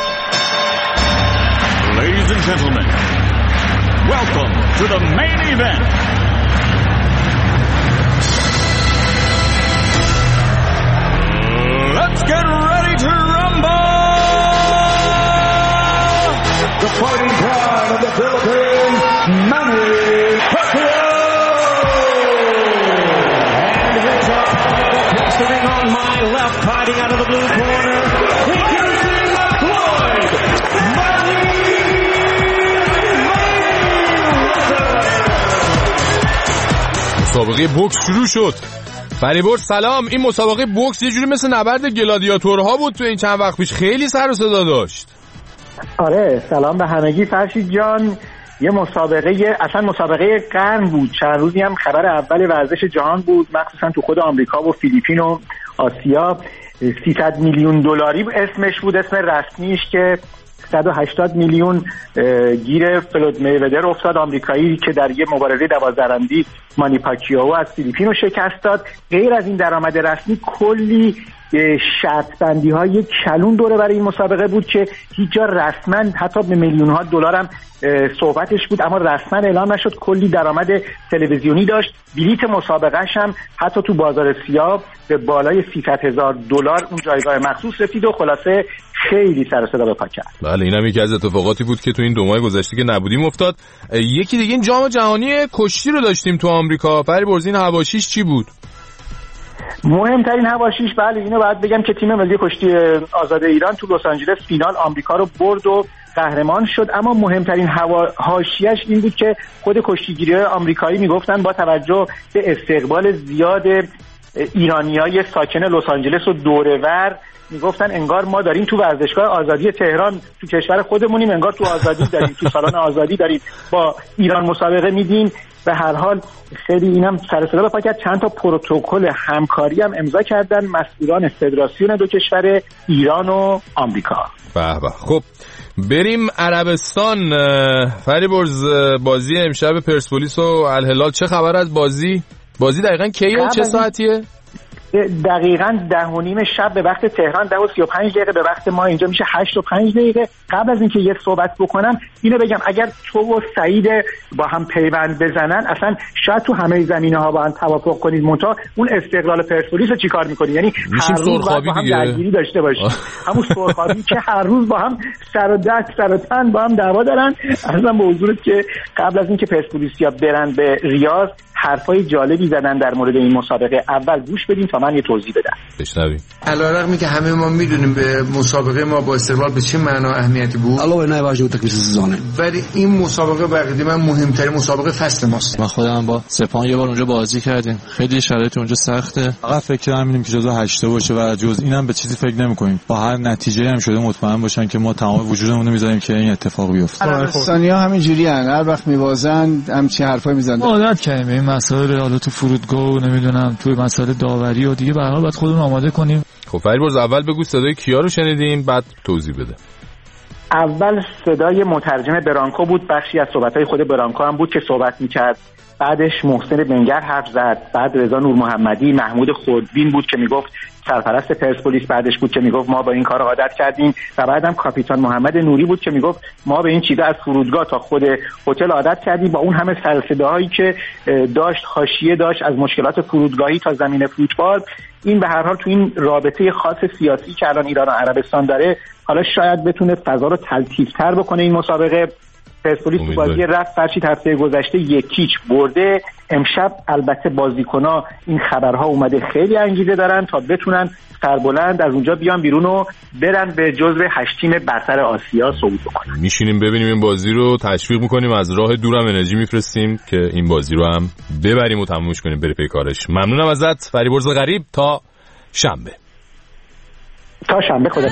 L: Ladies and gentlemen, welcome to the main event. Let's get ready to rumble! The fighting pride of the Philippines, Manny Pacquiao! And here's our across the ring on my left, fighting out of the blue corner. Introducing Floyd Money!
B: مسابقه بوکس شروع شد. فریبرز سلام. این مسابقه بوکس یه جوری مثل نبرد گلادیاتورها بود تو این چند وقت پیش، خیلی سر و صدا داشت.
M: آره سلام به همگی فرشید جان. یه اصلا مسابقه قرن بود. چند روزی هم خبر اول ورزش جهان بود، مخصوصا تو خود آمریکا و فیلیپین و آسیا. 300 میلیون دلاری اسمش بود، اسم رسمیش، که 180 میلیون گیر فلوید میودر افتاد، آمریکایی که در یه مبارزه 12 راندی مانی پاکیائو از فیلیپین رو شکست داد. غیر از این درآمد رسمی کلی شرط بندی های کلون دوره برای این مسابقه بود که هیچ جا رسما حتی به میلیون ها دلار هم صحبتش بود، اما رسما اعلام نشد. کلی درآمد تلویزیونی داشت. بلیت مسابقهش هم حتی تو بازار سیاه به بالای $300,000 اون جایگاه مخصوص رسید و خلاصه خیلی سر و صدا به پا کرد.
B: بله اینم یکی از اتفاقاتی بود که تو این 2 ماه گذشته که نبودیم افتاد. یکی دیگه این جام جهانی کشتی رو داشتیم تو آمریکا. فریبرز این حواشیش چی بود؟
M: مهمترین حواشیش، بله اینو باید بگم که تیم ملی کشتی آزاد ایران تو لس آنجلس فینال آمریکا رو برد و قهرمان شد. اما مهمترین حاشیه‌اش این بود که خود کشتیگیری‌های آمریکایی میگفتن با توجه به استقبال زیاد ایرانیای ساکن لس آنجلس و دورور، میگفتن انگار ما داریم تو ورزشگاه آزادی تهران تو کشور خودمونیم، انگار تو آزادی داریم، تو سالن آزادی داریم، با ایران مسابقه میدیم. به هر حال خیلی اینم سر صدا پا کرد. چند تا پروتکل همکاری هم امضا کردن مسئولان فدراسیون دو کشور ایران و آمریکا.
B: به به. خب بریم عربستان. فریبرز بازی امشب پرسپولیس و الهلال، چه خبر از بازی دقیقاً کیه، چه ساعتیه؟
M: دقیقاً 10:30 شب به وقت تهران، 10:35 به وقت ما اینجا میشه 8:05. قبل از اینکه یه صحبت بکنم اینو بگم، اگر تو و سعید با هم پیوند بزنن اصلا شاید تو همه زمینه‌ها با هم توافق کنید، منتها اون استقلال پرسپولیس رو چیکار می‌کنید؟ یعنی هر روز با هم درگیری داشته باشید. همون سرخابی که هر روز با هم سر و دست سر و تن با هم دعوا دارن. اصلا به حضورت که قبل از اینکه پرسپولیسیا برن به ریاض حرفای جالبی زدن در مورد این مسابقه. اول گوش بدیم تا من یه توضیح بدم.
B: بشنویم.
N: علیرغم که همه ما میدونیم به مسابقه ما با استقلال به چه معنا اهمیتی بود،
O: علاوه بر نواجه تکلیف سزانه،
N: ولی این مسابقه بقیده من مهمترین مسابقه فصل ماست.
P: ما خودم با سپاهان یه بار اونجا بازی کردیم، خیلی شرایط اونجا سخته. فقط فکر می‌کنیم که جزو 8 باشه و جز اینم به چیزی فکر نمی‌کنیم. با هر نتیجه هم شده مطمئن باشن که ما تمام وجودمون رو می‌ذاریم که این اتفاق بیفته.
O: عربستانی‌ها همین جوریان، هر وقت می‌بازن همچین حرفایی می‌زنن.
P: عادت کردیم این مسائل، حالا تو فرودگاه و نمیدونم توی مسائل داوری و دیگه به هر حال باید خودمون آماده کنیم.
B: خب فریبرز اول بگو صدای کیا رو شنیدیم بعد توضیح بده.
M: اول صدای مترجم برانکو بود، بخشی از صحبت‌های خود برانکو هم بود که صحبت می‌کرد. بعدش محسن بنگر حرف زد، بعد رضا نور محمدی، محمود خردبین بود که میگفت سرپرست پرسپولیس، بعدش بود که میگفت ما با این کار عادت کردیم، و بعدم کاپیتان محمد نوری بود که میگفت ما به این چیزا از فرودگاه تا خود هتل عادت کردیم. با اون همه سرصداهایی که داشت، حاشیه داشت از مشکلات فرودگاهی تا زمین فوتبال، این به هر حال تو این رابطه خاص سیاسی که الان ایران و عربستان داره، حالا شاید بتونه فضا رو تلطیف‌تر بکنه. این مسابقه پرسپولیس تو بازی رفت فرشید هفته گذشته 1-0 برده. امشب البته بازیکن‌ها این خبرها اومده خیلی انگیزه دارن تا بتونن سربلند از اونجا بیان بیرون و برن به جزو 8 تیم برتر آسیا صعود بکنن.
B: میشینیم ببینیم این بازی رو، تشویق میکنیم، از راه دورم انرژی میفرستیم که این بازی رو هم ببریم و تمومش کنیم بره پی کارش. ممنونم ازت فریبرز غریب. تا شنبه.
M: خدا.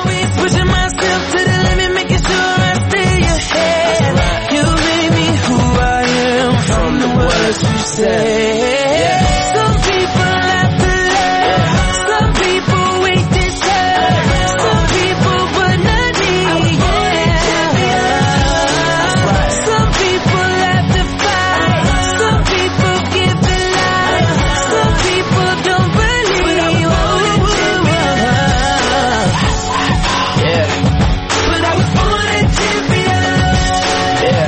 A: You say some people have to learn, some people wait to turn, some people but not me, some people have to fight, some people give the lie, some people don't believe, yeah, but I was born a champion, yeah.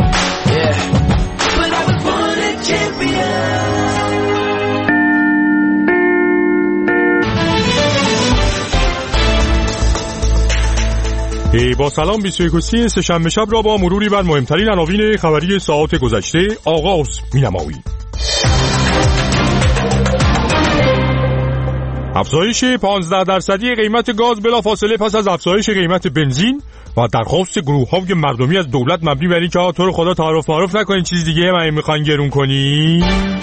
Q: با سلام 21 سه‌شنبه شب را با مروری بر مهمترین عناوین خبری ساعات گذشته آغاز می‌نماییم. افزایش 15% قیمت گاز بلافاصله پس از افزایش قیمت بنزین و درخواست گروه‌های مردمی از دولت مبنی بر اینکه تو رو خدا تعارف نکنین چیز دیگه من میخوان گرون کنی.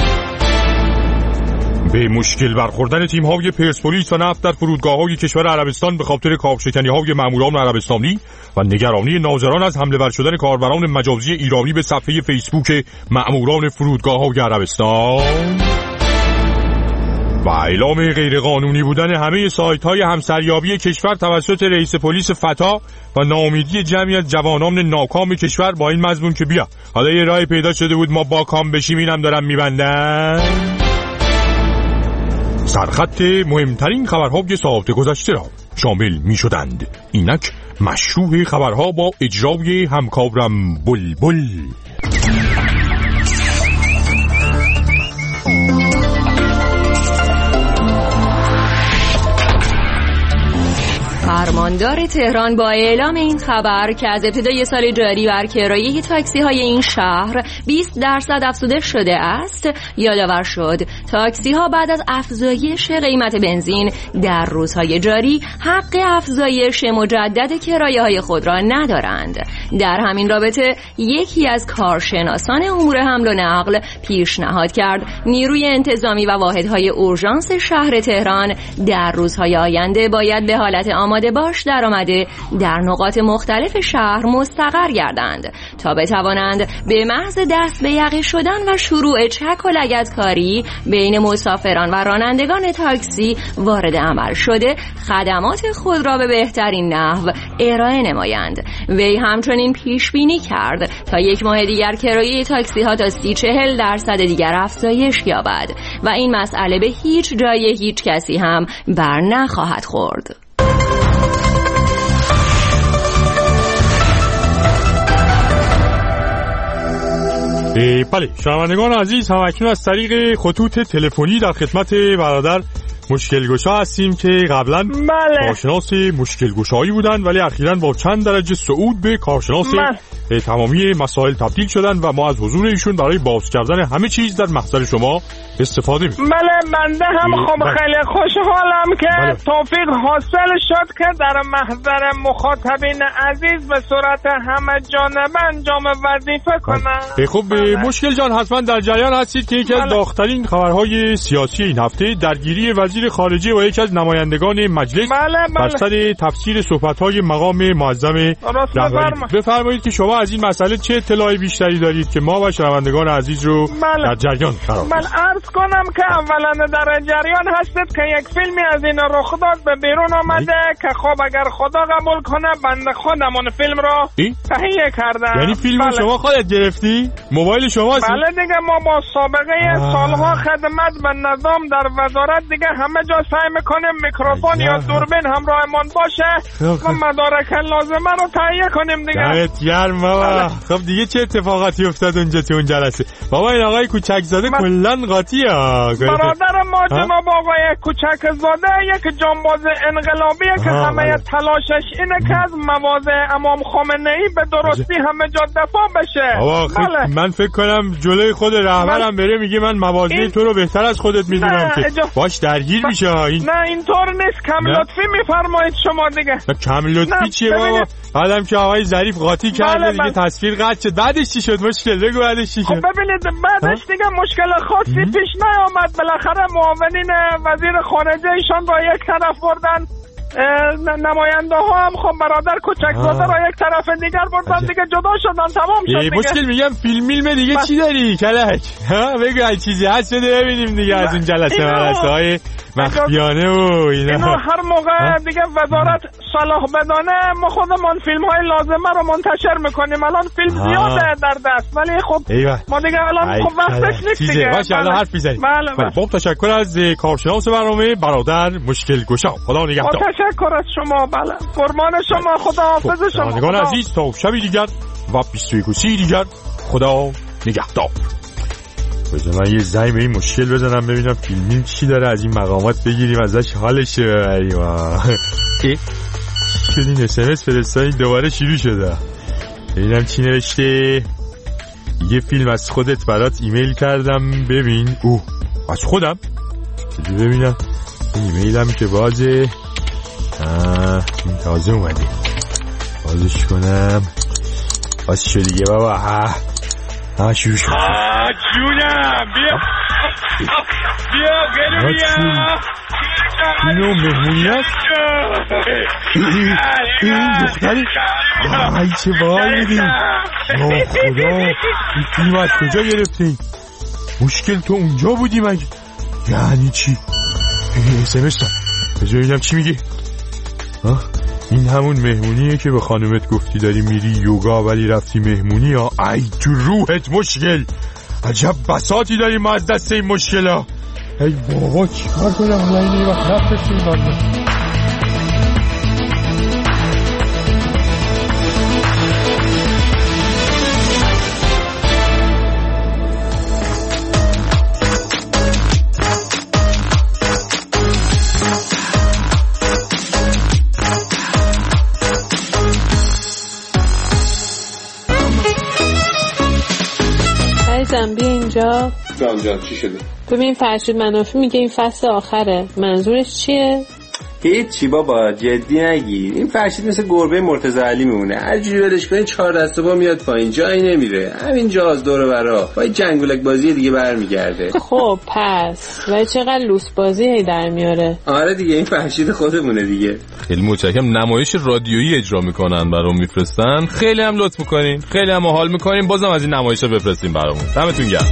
Q: به مشکل برخوردن تیم‌های پرسپولیس و نفت در فرودگاه‌های کشور عربستان به خاطر کاوشکنی‌های ماموران عربستانی و نگرانی ناظران از حمله ور شدن کاربران مجازی ایرانی به صفحه فیسبوک ماموران فرودگاه‌های عربستان و اعلام غیرقانونی بودن همه سایت‌های همسریابی کشور توسط رئیس پلیس فتا و ناامیدی جمعی از جوانان ناکام کشور با این مضمون که بیا حالا یه راهی پیدا شده بود ما با کام بشیم، اینم دارن میبندن. سرخط مهمترین خبرهای ساعت گذشته را شامل می شدند. اینک مشروع خبرها با اجرای همکارم بلبل.
F: فرماندار تهران با اعلام این خبر که از ابتدای سال جاری بر کرایه تاکسی های این شهر 20% افزوده شده است، یادآور شد تاکسی ها بعد از افزایش قیمت بنزین در روزهای جاری حق افزایش مجدد کرایه های خود را ندارند. در همین رابطه یکی از کارشناسان امور حمل و نقل پیشنهاد کرد نیروی انتظامی و واحدهای اورژانس شهر تهران در روزهای آینده باید به حالت آماده باش درآمده در نقاط مختلف شهر مستقر گردند تا بتوانند به محض دست به یقه شدن و شروع چک و لگدکاری بین مسافران و رانندگان تاکسی وارد عمل شده خدمات خود را به بهترین نحو ارائه نمایند. وی همچنین پیش بینی کرد تا یک ماه دیگر کرایه تاکسی ها تا 30-40% دیگر افزایش یابد و این مسئله به هیچ جای هیچ کسی هم بر نخواهد خورد.
Q: بله شنوندگان عزیز، هم اکنون از طریق خطوط تلفنی در خدمت برادر مشکلگشا هستیم که قبلا کارشناس مشکلگشایی بودن ولی اخیراً با چند درجه صعود به کارشناس تمامی مسائل تبدیل شدن و ما از حضور ایشون برای باز کردن همه چیز در محضر شما استفاده می‌کنیم.
R: بله بنده هم خیلی خوشحالم که توفیق حاصل شد که در محضر مخاطبین عزیز به صورت همه جانبه انجام وظیفه کنم.
Q: خب مشکل جان حتما در جریان هستید که یکی از داغ‌ترین خبرهای سیاسی این هفته درگیری وزیر خارجه و یکی از نمایندگان مجلس بر سر تفسیر صحبت‌های مقام معظم رهبری. بفرمایید که شما از این مسئله چه اطلاعی بیشتری دارید که ما و شنوندگان عزیز رو در جریان قرار بدیم.
R: عرض کنم که اولا در جریان هستید که یک فیلمی از این رخ داد به بیرون آمده که خب اگر خدا قبول کنه بنده خودم اون فیلم رو تهیه کردم.
Q: یعنی فیلم شما خودت گرفتی؟ موبایل شماست؟
R: بله دیگه، ما با سابقه سالها خدمت به نظام در وزارت دیگه همه جا سعی میکنیم میکروفون یا دوربین همراهمون باشه و مدارک لازمه رو تهیه کنیم دیگه.
Q: گرم بابا. خب دیگه چه اتفاقاتی افتاد اونجا تو اون جلسه؟ بابا این آقای کوچک زاده کلا قاطیه.
R: برادر ما جناب آقای کوچک زاده یک جانباز انقلابیه که همه تلاشش اینه که از مواضع امام خامنه‌ای به درستی همه جا دفاع بشه.
Q: بله. من فکر کنم جلوی خود رهبرم بره میگه من مواضع تو رو بهتر از خودت میدونم که باش درگیر میشه.
R: نه اینطور نیست. کم لطفی میفرمایید شما دیگه.
Q: کم لطفی چیه بابا؟ بعدم که آقای ظریف قاطی کرده دیگه تصویر قطع شد. بعدش چی شد؟ مشکل بگو بعدش چی شد؟
R: خب ببینید بعدش دیگه مشکل خاصی پیش نیامد. بالاخره معاونین وزیر خارجه ایشان را یک طرف بردن، نماینده ها هم خب برادر کوچک زاده را یک طرف دیگر بردن دیگه، جدا شدن، تمام شد دیگه.
Q: مشکل میگم فیلم دیگه چی داری کلک؟ بگو چیزی هست شده ببینیم دیگه از این جلسه های مخفیانه و
R: اینا هر موقع دیگه وزارت صلاح بدانه ما خودمون فیلم های لازمه رو منتشر میکنیم. الان فیلم زیاده در دست ولی خب ما دیگه الان خب وقتش نیست دیگه.
Q: باشه الان حرف بزنیم.
R: بله.
Q: خب تشکر از کارشناس برنامه برادر مشکل گشا. خدا نگهدار.
R: تشکر از شما. بله قربان شما. خدا حافظ شما.
Q: شنوندگان عزیز تا شبی دیگر و 21 دیگر خدا نگهدار. بذار من یه زنگ به این مشکل بزنم ببینم فیلمیم چی داره از این مقامات بگیریم ازش حالش ببریم. شد این اسمس فرستایی دوباره شروع شده. ببینم چی نوشته. یه فیلم از خودت برات ایمیل کردم ببین. از خودم ببینم ایمیلم که بازه. این تازه اومده بازش کنم. باز شد دیگه بابا. شروع شد.
R: جونم بیا
Q: اینو مهمونی هست. این دختری ای چه بال میدیم. یا خدا این فیلم از کجا گرفتیم؟ مشکل تو اونجا بودی مگه؟ یعنی چی؟ اسمس دار بذار ببینم چی میگه. این همون مهمونیه که به خانومت گفتی داری میری یوگا ولی رفتی مهمونی ها. ای تو روحت مشکل. عجب بساطی داریم ما از دست این مشکل ها. ای بابا چی کار کنم این وقت نفرستیم بانده.
S: بیا اینجا.
G: جان چی شده؟
S: ببین فرشید منافی میگه این فصل آخره. منظورش چیه؟
G: هیچی بابا جدی نگیر. این فرشید مثل گربه مرتضی علی میمونه. هر جوری ولش کنی 4 دست پا میاد پایین، جایی نمیره. همینجا از دور و برا با جنگولک بازی دیگه برمیگرده.
S: خب پس ولی چقدر لوس بازی هی در میاره.
G: آره دیگه این فرشید خودمونه دیگه.
B: خیلی متشکرم. نمایش رادیویی اجرا میکنن برام میفرستن. خیلی هم لطف میکنین، خیلی هم حال میکنین. بازم از این نمایشا بفرستین برامون. دمتون گرم.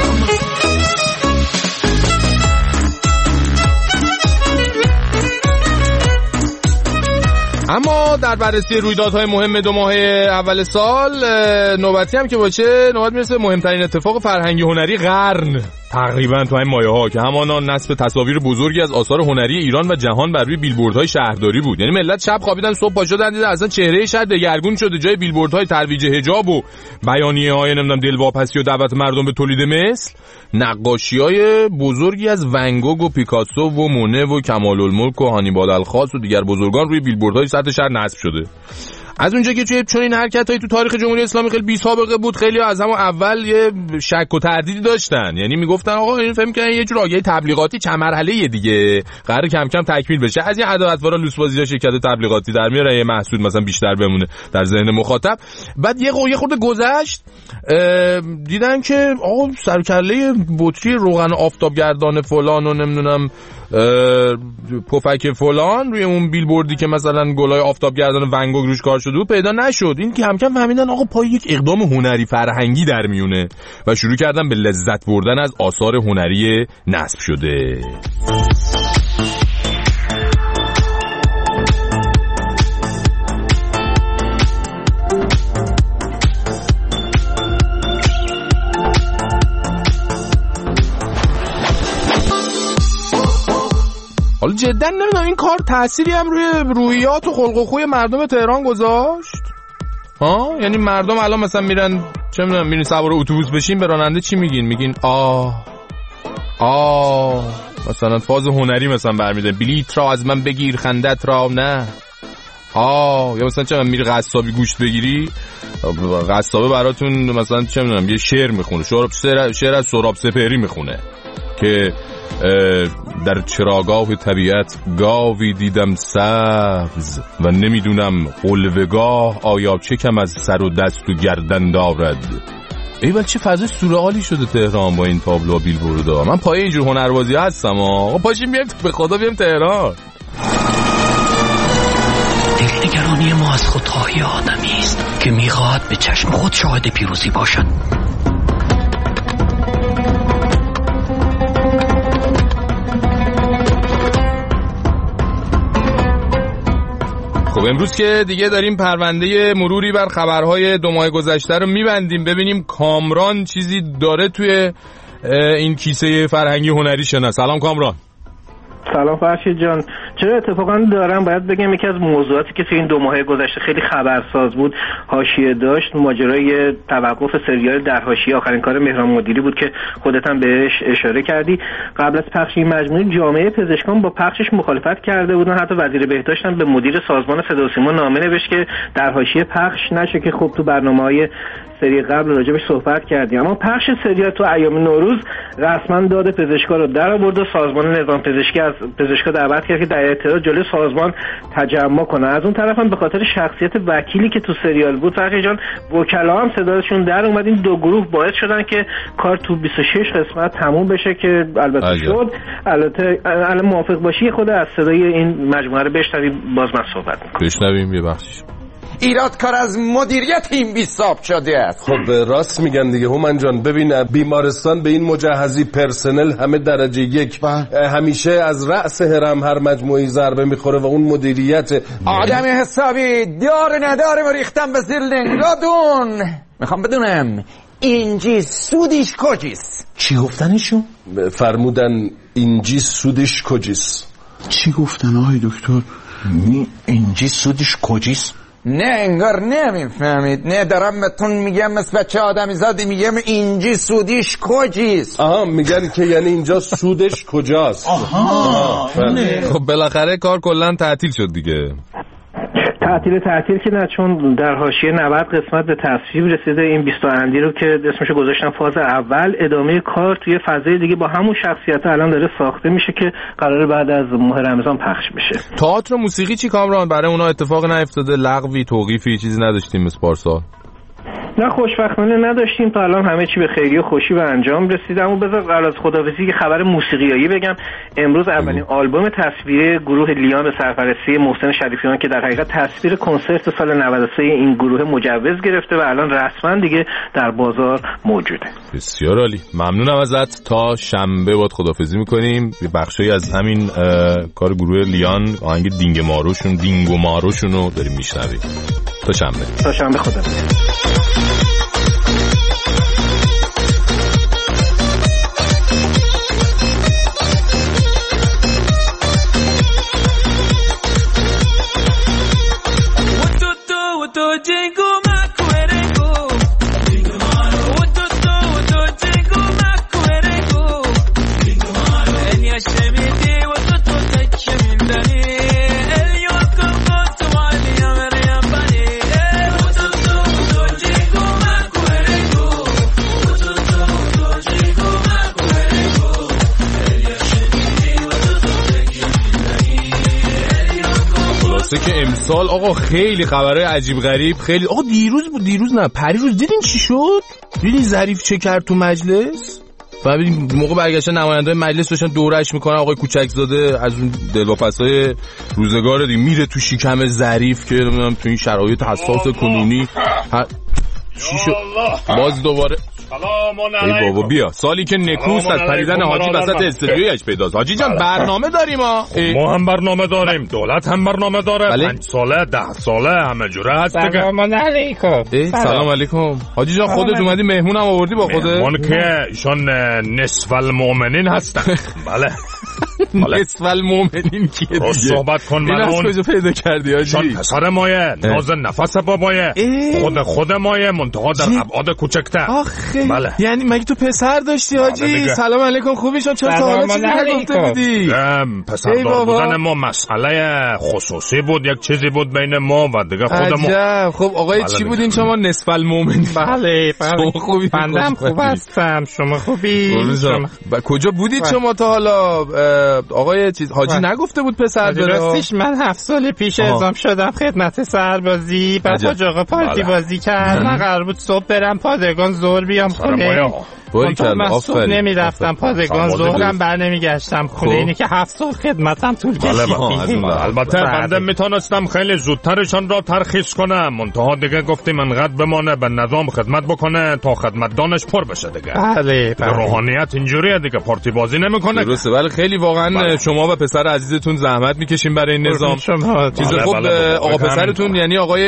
B: اما در بررسی رویدادهای مهم 2 ماه اول سال نوبتی هم که باشه نوبت میرسه مهمترین اتفاق فرهنگی هنری قرن تقریبا تو این مایه ها که همانا نصب تصاویر بزرگی از آثار هنری ایران و جهان بر روی بیلبوردهای شهرداری بود. یعنی ملت شب خوابیدن صبح پا شدن دیدن اصلا چهره شهر دگرگون شده. جای بیلبوردهای ترویج حجاب و بیانیه‌های نمیدونم دلواپسی و دعوت مردم به تولید مثل، نقاشی‌های بزرگی از ونگوگ و پیکاسو و مونه و کمال الملک و هانیبال الخاص و دیگر بزرگان روی بیلبوردهای سطح شهر نصب شده. از اونجا که چون این حرکتایی تو تاریخ جمهوری اسلامی خیلی بی سابقه بود، خیلی از همون اول یه شک و تردیدی داشتن، یعنی میگفتن آقا این فهم کنن یه جور آگهی تبلیغاتی چند مرحله‌ای دیگه قرار کم کم تکمیل بشه، از این عداوت‌وارا لوسبازی‌ها شرکت تبلیغاتی در میاره یه محصول مثلا بیشتر بمونه در ذهن مخاطب. بعد یه خورده گذشت دیدن که آقا سرکله بطری روغن آفتابگردان فلان و نمیدونم پفک فلان روی اون بیلبوردی که مثلا گلای آفتابگردان ون گوگ روش کار شده بود پیدا نشد. این که کم کم فهمیدن آقا پای یک اقدام هنری فرهنگی در میونه و شروع کردن به لذت بردن از آثار هنری نصب شده. حالا جدا نمیدونم این کار تأثیری هم روی روحیات و خلق و خوی مردم تهران گذاشت؟ یعنی مردم الان مثلا میرن چه میدونم میرین سوار اتوبوس بشین به راننده چی میگین؟ میگین مثلا فاز هنری مثلا برمیده بلیت را از من بگیر خندت را نه. یا مثلا چه میری قصابی گوشت بگیری، قصابه براتون مثلا چه میدونم یه شعر میخونه، شعر از سهراب سپهری میخونه که در چراگاه طبیعت گاوی دیدم سبز و نمیدونم قلوه‌گاه آیا چه کم از سر و دست و گردن دارد. ایول چه فضای سورئالی شده تهران با این تابلو بیلبوردا. من پای اینجور هنربازی هستم پاشیم بیایم به خدا بیایم تهران.
T: دلنگرانی ما از خودخواهی آدمی است که میخواهد به چشم خود شاهد پیروزی باشد.
B: خب امروز که دیگه داریم پرونده مروری بر خبرهای 2 ماه گذشته رو میبندیم، ببینیم کامران چیزی داره توی این کیسه فرهنگی هنری شنه. سلام کامران.
M: سلام فرشید جان. چرا اتفاقا دارم باید بگم یکی از موضوعاتی که توی این 2 ماه گذشته خیلی خبرساز بود، حاشیه داشت، ماجرای توقف سریال در حاشیه آخرین کار مهران مدیری بود که خودت هم بهش اشاره کردی. قبل از پخش این مجموعه جامعه پزشکان با پخشش مخالفت کرده بودن، حتی وزیر بهداشت هم به مدیر سازمان صدا و سیما نامه نوشت که در حاشیه پخش نشه که خب تو برنامه‌های سری قبل راجبش صحبت کردیم. اما پخش سریال تو ایام نوروز رسما داد پزشکا رو در آورد و سازمان نظام پزشکی از پزشکا دعوت کرد که در اعتراض جلوی سازمان تجمع کنه. از اون طرف هم به خاطر شخصیت وکیلی که تو سریال بود فرشید جان وکلا هم صداشون در اومد. این دو گروه باعث شدن که کار تو 26 قسمت تموم بشه که البته شد. البته الان موافق باشی خود از صدای این مجموعه رو بشنویم، باز من صحبت می‌کنم.
B: بشنویم یه بخشش.
U: ایراد کار از مدیریت این بیساب شده است.
V: خب راست میگن دیگه هومن جان. ببین بیمارستان به این مجهزی پرسنل همه درجه 1 همیشه از رأس هرم هر مجموعی ضربه میخوره و اون مدیریت
U: آدم حسابی داره نداره و ریختم به زیر لنگادون. میخوام بدونم اینجی سودش کجیست؟
V: چی گفتنشون؟ فرمودن اینجی سودش کجیست.
O: چی گفتن آقای دکتر؟
U: اینجی سودش کجیست؟ نه انگار نمیفهمید. نه دارم بهتون میگم مثل بچه آدمی زادی میگم اینجی سودیش کجیست.
V: میگن که یعنی اینجا سودش کجاست.
B: خب بالاخره کار کلا تعطیل شد دیگه.
M: تعطیل که نه، چون در حاشیه 90 قسمت به تصویب رسیده. این 20 اندی رو که اسمشو گذاشتن فاز اول، ادامه کار توی فضای دیگه با همون شخصیت الان داره ساخته میشه که قراره بعد از ماه رمضان پخش بشه.
B: تئاتر و موسیقی چی کامران؟ برای اونا اتفاق نیفتاده؟ لغوی توقیفی چیزی نداشتیم مثل پارسال؟
M: نه خوشبختانه نداشتیم تا الان، همه چی به خیری و خوشی به انجام رسید. اما بذار قبل از خداحافظی که خبر موسیقیایی بگم. امروز اولین آلبوم تصویری گروه لیان به سرپرستی محسن شریفیان که در حقیقت تصویر کنسرت سال 93 این گروه مجوز گرفته و الان رسما دیگه در بازار موجوده.
B: بسیار عالی، ممنونم ازت. تا شنبه باید خداحافظی می‌کنیم. یه بخشی از همین کار گروه لیان، آهنگ دینگ ماروشون رو داریم میشنویم. تا شنبه خدا. خلاصه که امسال آقا خیلی خبرهای عجیب غریب، خیلی آقا دیروز نه پریروز دیدین چی شد؟ دیدین ظریف چه کرد تو مجلس؟ و موقع برگشتن نماینده‌های مجلس داشتن دورش میکنن، آقای کوچکزاده از اون دلواپسای روزگار میره تو شکم ظریف که نمیدونم تو این شرایط حساس کنونی چی شد؟ باز دوباره ای بابا بیا سالی که نکوست از پریدن حاجی وسط استودیویش پیداست. حاجی جان برنامه داریم ما
Q: هم برنامه داریم، دولت هم برنامه داره، 5 ساله 10 ساله همه جوره هست دیگه.
C: سلام علیکم.
B: سلام علیکم. حاجی جان خودت اومدی مهمون هم آوردی با خودت؟
Q: مهمون که ایشان نصف المؤمنین هستن. بله
B: نصف المؤمنین کیه دیگه؟
Q: صحبت کن ملون.
B: این از کجا پیدا کردی حاجی؟
Q: ایشان پسر مایه، ناز نفس بابایه، خود مایه، منتها در ابعاد کوچکتر.
B: بله. یعنی مگه تو پسر داشتی حاجی؟ سلام علیکم خوبیشون چرا تا حالا چیزی نگفته بودی؟
Q: پسردار بودن ما مسئله خصوصی بود، یک چیزی بود بین ما و دیگه خود ما.
B: خب آقای چی بودین شما؟ نصف المؤمن.
C: بله بندم خوب هستم، شما خوبی؟
B: کجا بودید شما تا حالا؟ آقای چیز حاجی نگفته بود پسر داره؟
C: راستش من 7 سال پیش اعزام شدم خدمت سربازی، بعد حاج آقا پارتی بازی کرد، من قرار بود صبح برم پادگان ظهر بیام خونه. من صبح نمی رفتم پادگان ظهرم بر نمی گشتم خونه. اینی که 7 سال خدمتم طول کشید.
Q: البته بنده میتونستم خیلی زودترشان را ترخیص کنم، منتها دیگه گفتیم انقدر بمانه به نظام خدمت بکنه تا خدمتدانش پر بشه دیگه.
C: بله
Q: روحانیت اینجوریه دیگه، پارتی بازی نمیکنه.
B: درسته ولی خیلی واقعا شما و پسر عزیزتون زحمت میکشین برای این نظام. چیز خوب آقا پسرتون یعنی آقای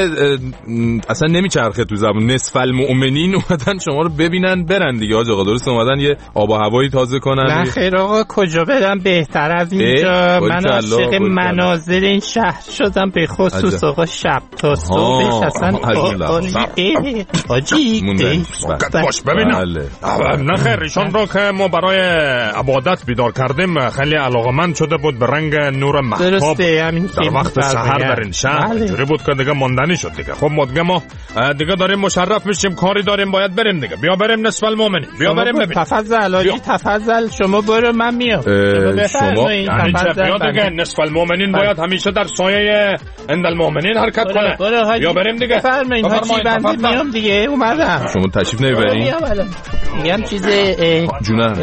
B: اصلا نمیچرخه تو زبون نصف المؤمنین اومدن شما رو ببینن برن دیگه. آقا درست اومدن یه آب و هوایی تازه کنن.
C: نه خیر آقا کجا برم بهتر از اینجا. من عاشق مناظر این شهر شدم، به خصوص آقا شب تا صبحش اصلا حاجی
Q: باش ببینم. نه خیر ایشان را که ما برای عبادت بیدار کردیم خیلی علاقمند شده بود به رنگ نور مهتاب در وقت سحر در این شهر. اینجوری بود که دیگه ماندنی شد دیگه. خب ما دیگه داریم مشرف میشیم، کاری داریم باید بریم دیگه. بیا بریم نصف المؤمن. بیا بریم ببین.
C: تفضل حاجی تفضل، شما برو من میام.
Q: شما یعنی دیگه نصف المؤمنین باید همیشه در سایه عند المؤمنین حرکت کنه. بیا بریم دیگه.
C: بفرمایید حاجی بنده میام دیگه اومدم.
B: شما تشریف نمیبرین؟
C: میگم چیز
B: جونم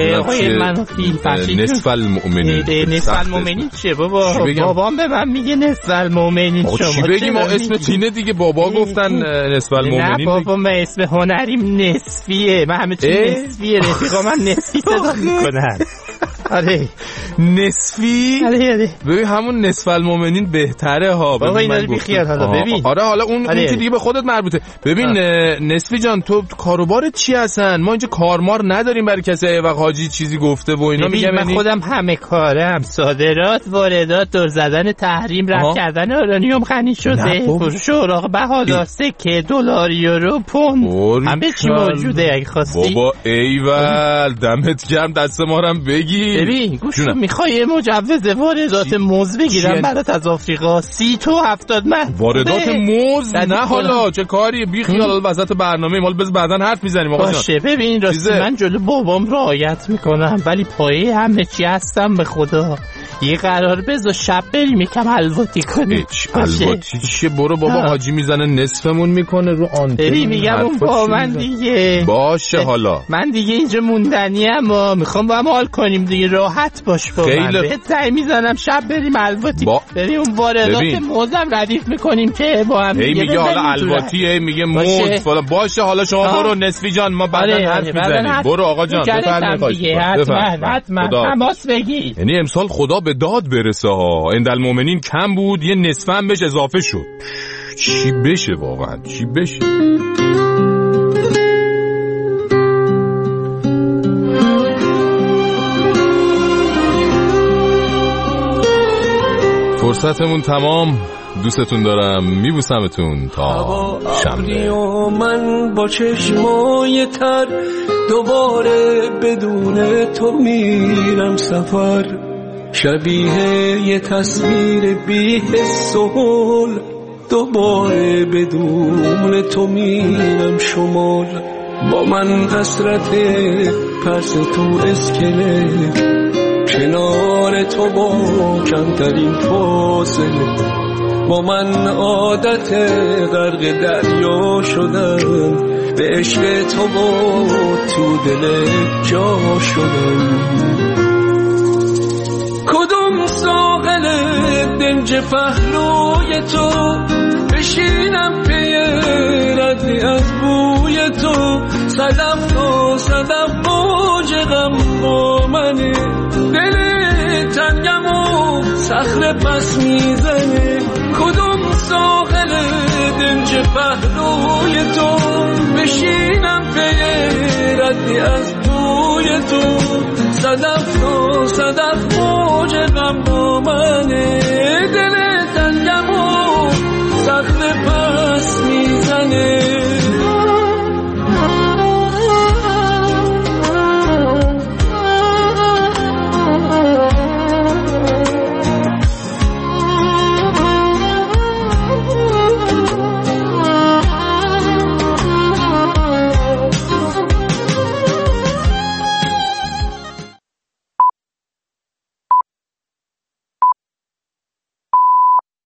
B: نصف المؤمنین.
C: نصف المؤمنین چه بابا؟ بابام به من میگه نصف المؤمنین. شما
B: چی بگیم؟ اسم تینه دیگه بابا گفتن نصف المؤمنین.
C: نه بابا من اسم هنریم نصفیه، من همه چی نصفیه. رفیقا من نصفی صدا میکنن. آره
B: نصفی.
C: آره
B: ببین همون نصف المؤمنین بهتره ها.
C: بابا اینا رو بیخیال حالا ببین.
B: آره حالا اون که دیگه به خودت مربوطه. ببین نصفی جان تو کاروبارت چی هستن؟ ما اینجا کارمار نداریم برای کسی وقت حاجی چیزی گفته و اینا. میگم
C: من خودم همه کارم، صادرات، واردات، دور زدن تحریم، رفع کردن اورانیوم غنی شده، فروش اوراق بهادار، سکه، دلار، یورو، پوند، همه چی موجوده اگه خواستی.
B: بابا ایول دمت گرم، دست ما رو بگی.
C: ببین گوش میخوای مجوز واردات موز بگیرم برات از آفریقا 30 تا 70 من.
B: واردات موز؟ نه حالا چه کاری بی خیال وسط برنامه مال بز بعدن حرف میزنیم آقا جان.
C: باشه ببین راستی من جلو بابام رعایت میکنم ولی پایه همه چی هستم به خدا. یه قرار بذار شب بریم یکم الواتی کنیم.
B: الواتی چیه؟ برو بابا حاجی میزنه نصفمون میکنه رو آنتن.
C: میگم اون با من دیگه
B: باشه. حالا
C: من دیگه اینجا موندنی ام، میخوام با هم حال کنیم دیگه، راحت باش با من. بهت زنگ میزنم شب بریم الواتی بریم اون واردات موزم ردیف میکنیم که با هم دیگه.
B: میگه حالا الواتی میگه موز فلان. باشه حالا شما برو نصفی جان، ما بعدن حرف میزنیم. برو آقا جان بفرمایید.
C: حتما تماس بگیر.
B: یعنی امسال خدا به داد برسه ها. عند المؤمنین کم بود یه نصف هم بهش اضافه شد. چی بشه واقعا چی بشه؟ فرصتمون تمام. دوستتون دارم، میبوسمتون تا شنبه.
A: من با چشمای تر دوباره بدون تو میرم سفر، شبیه یه تصویر بی حس و حال، دوباره بدون تو میرم شمال. با من حسرت پس تو اسکله، کنار تو با کمترین فاصله، با من عادت غرق دریا شدم، به عشق تو و تو دل جا شدم. کدوم ساحل دنج پهلوی تو بشینم پی ردی از بوی تو، صدف تو صدف موج غم با منه، دل تنگم و صخره پس میزنه. کدوم ساحل دنج پهلوی تو بشینم پی ردی از بوی تو، صدف تو صدف موج غم با منه،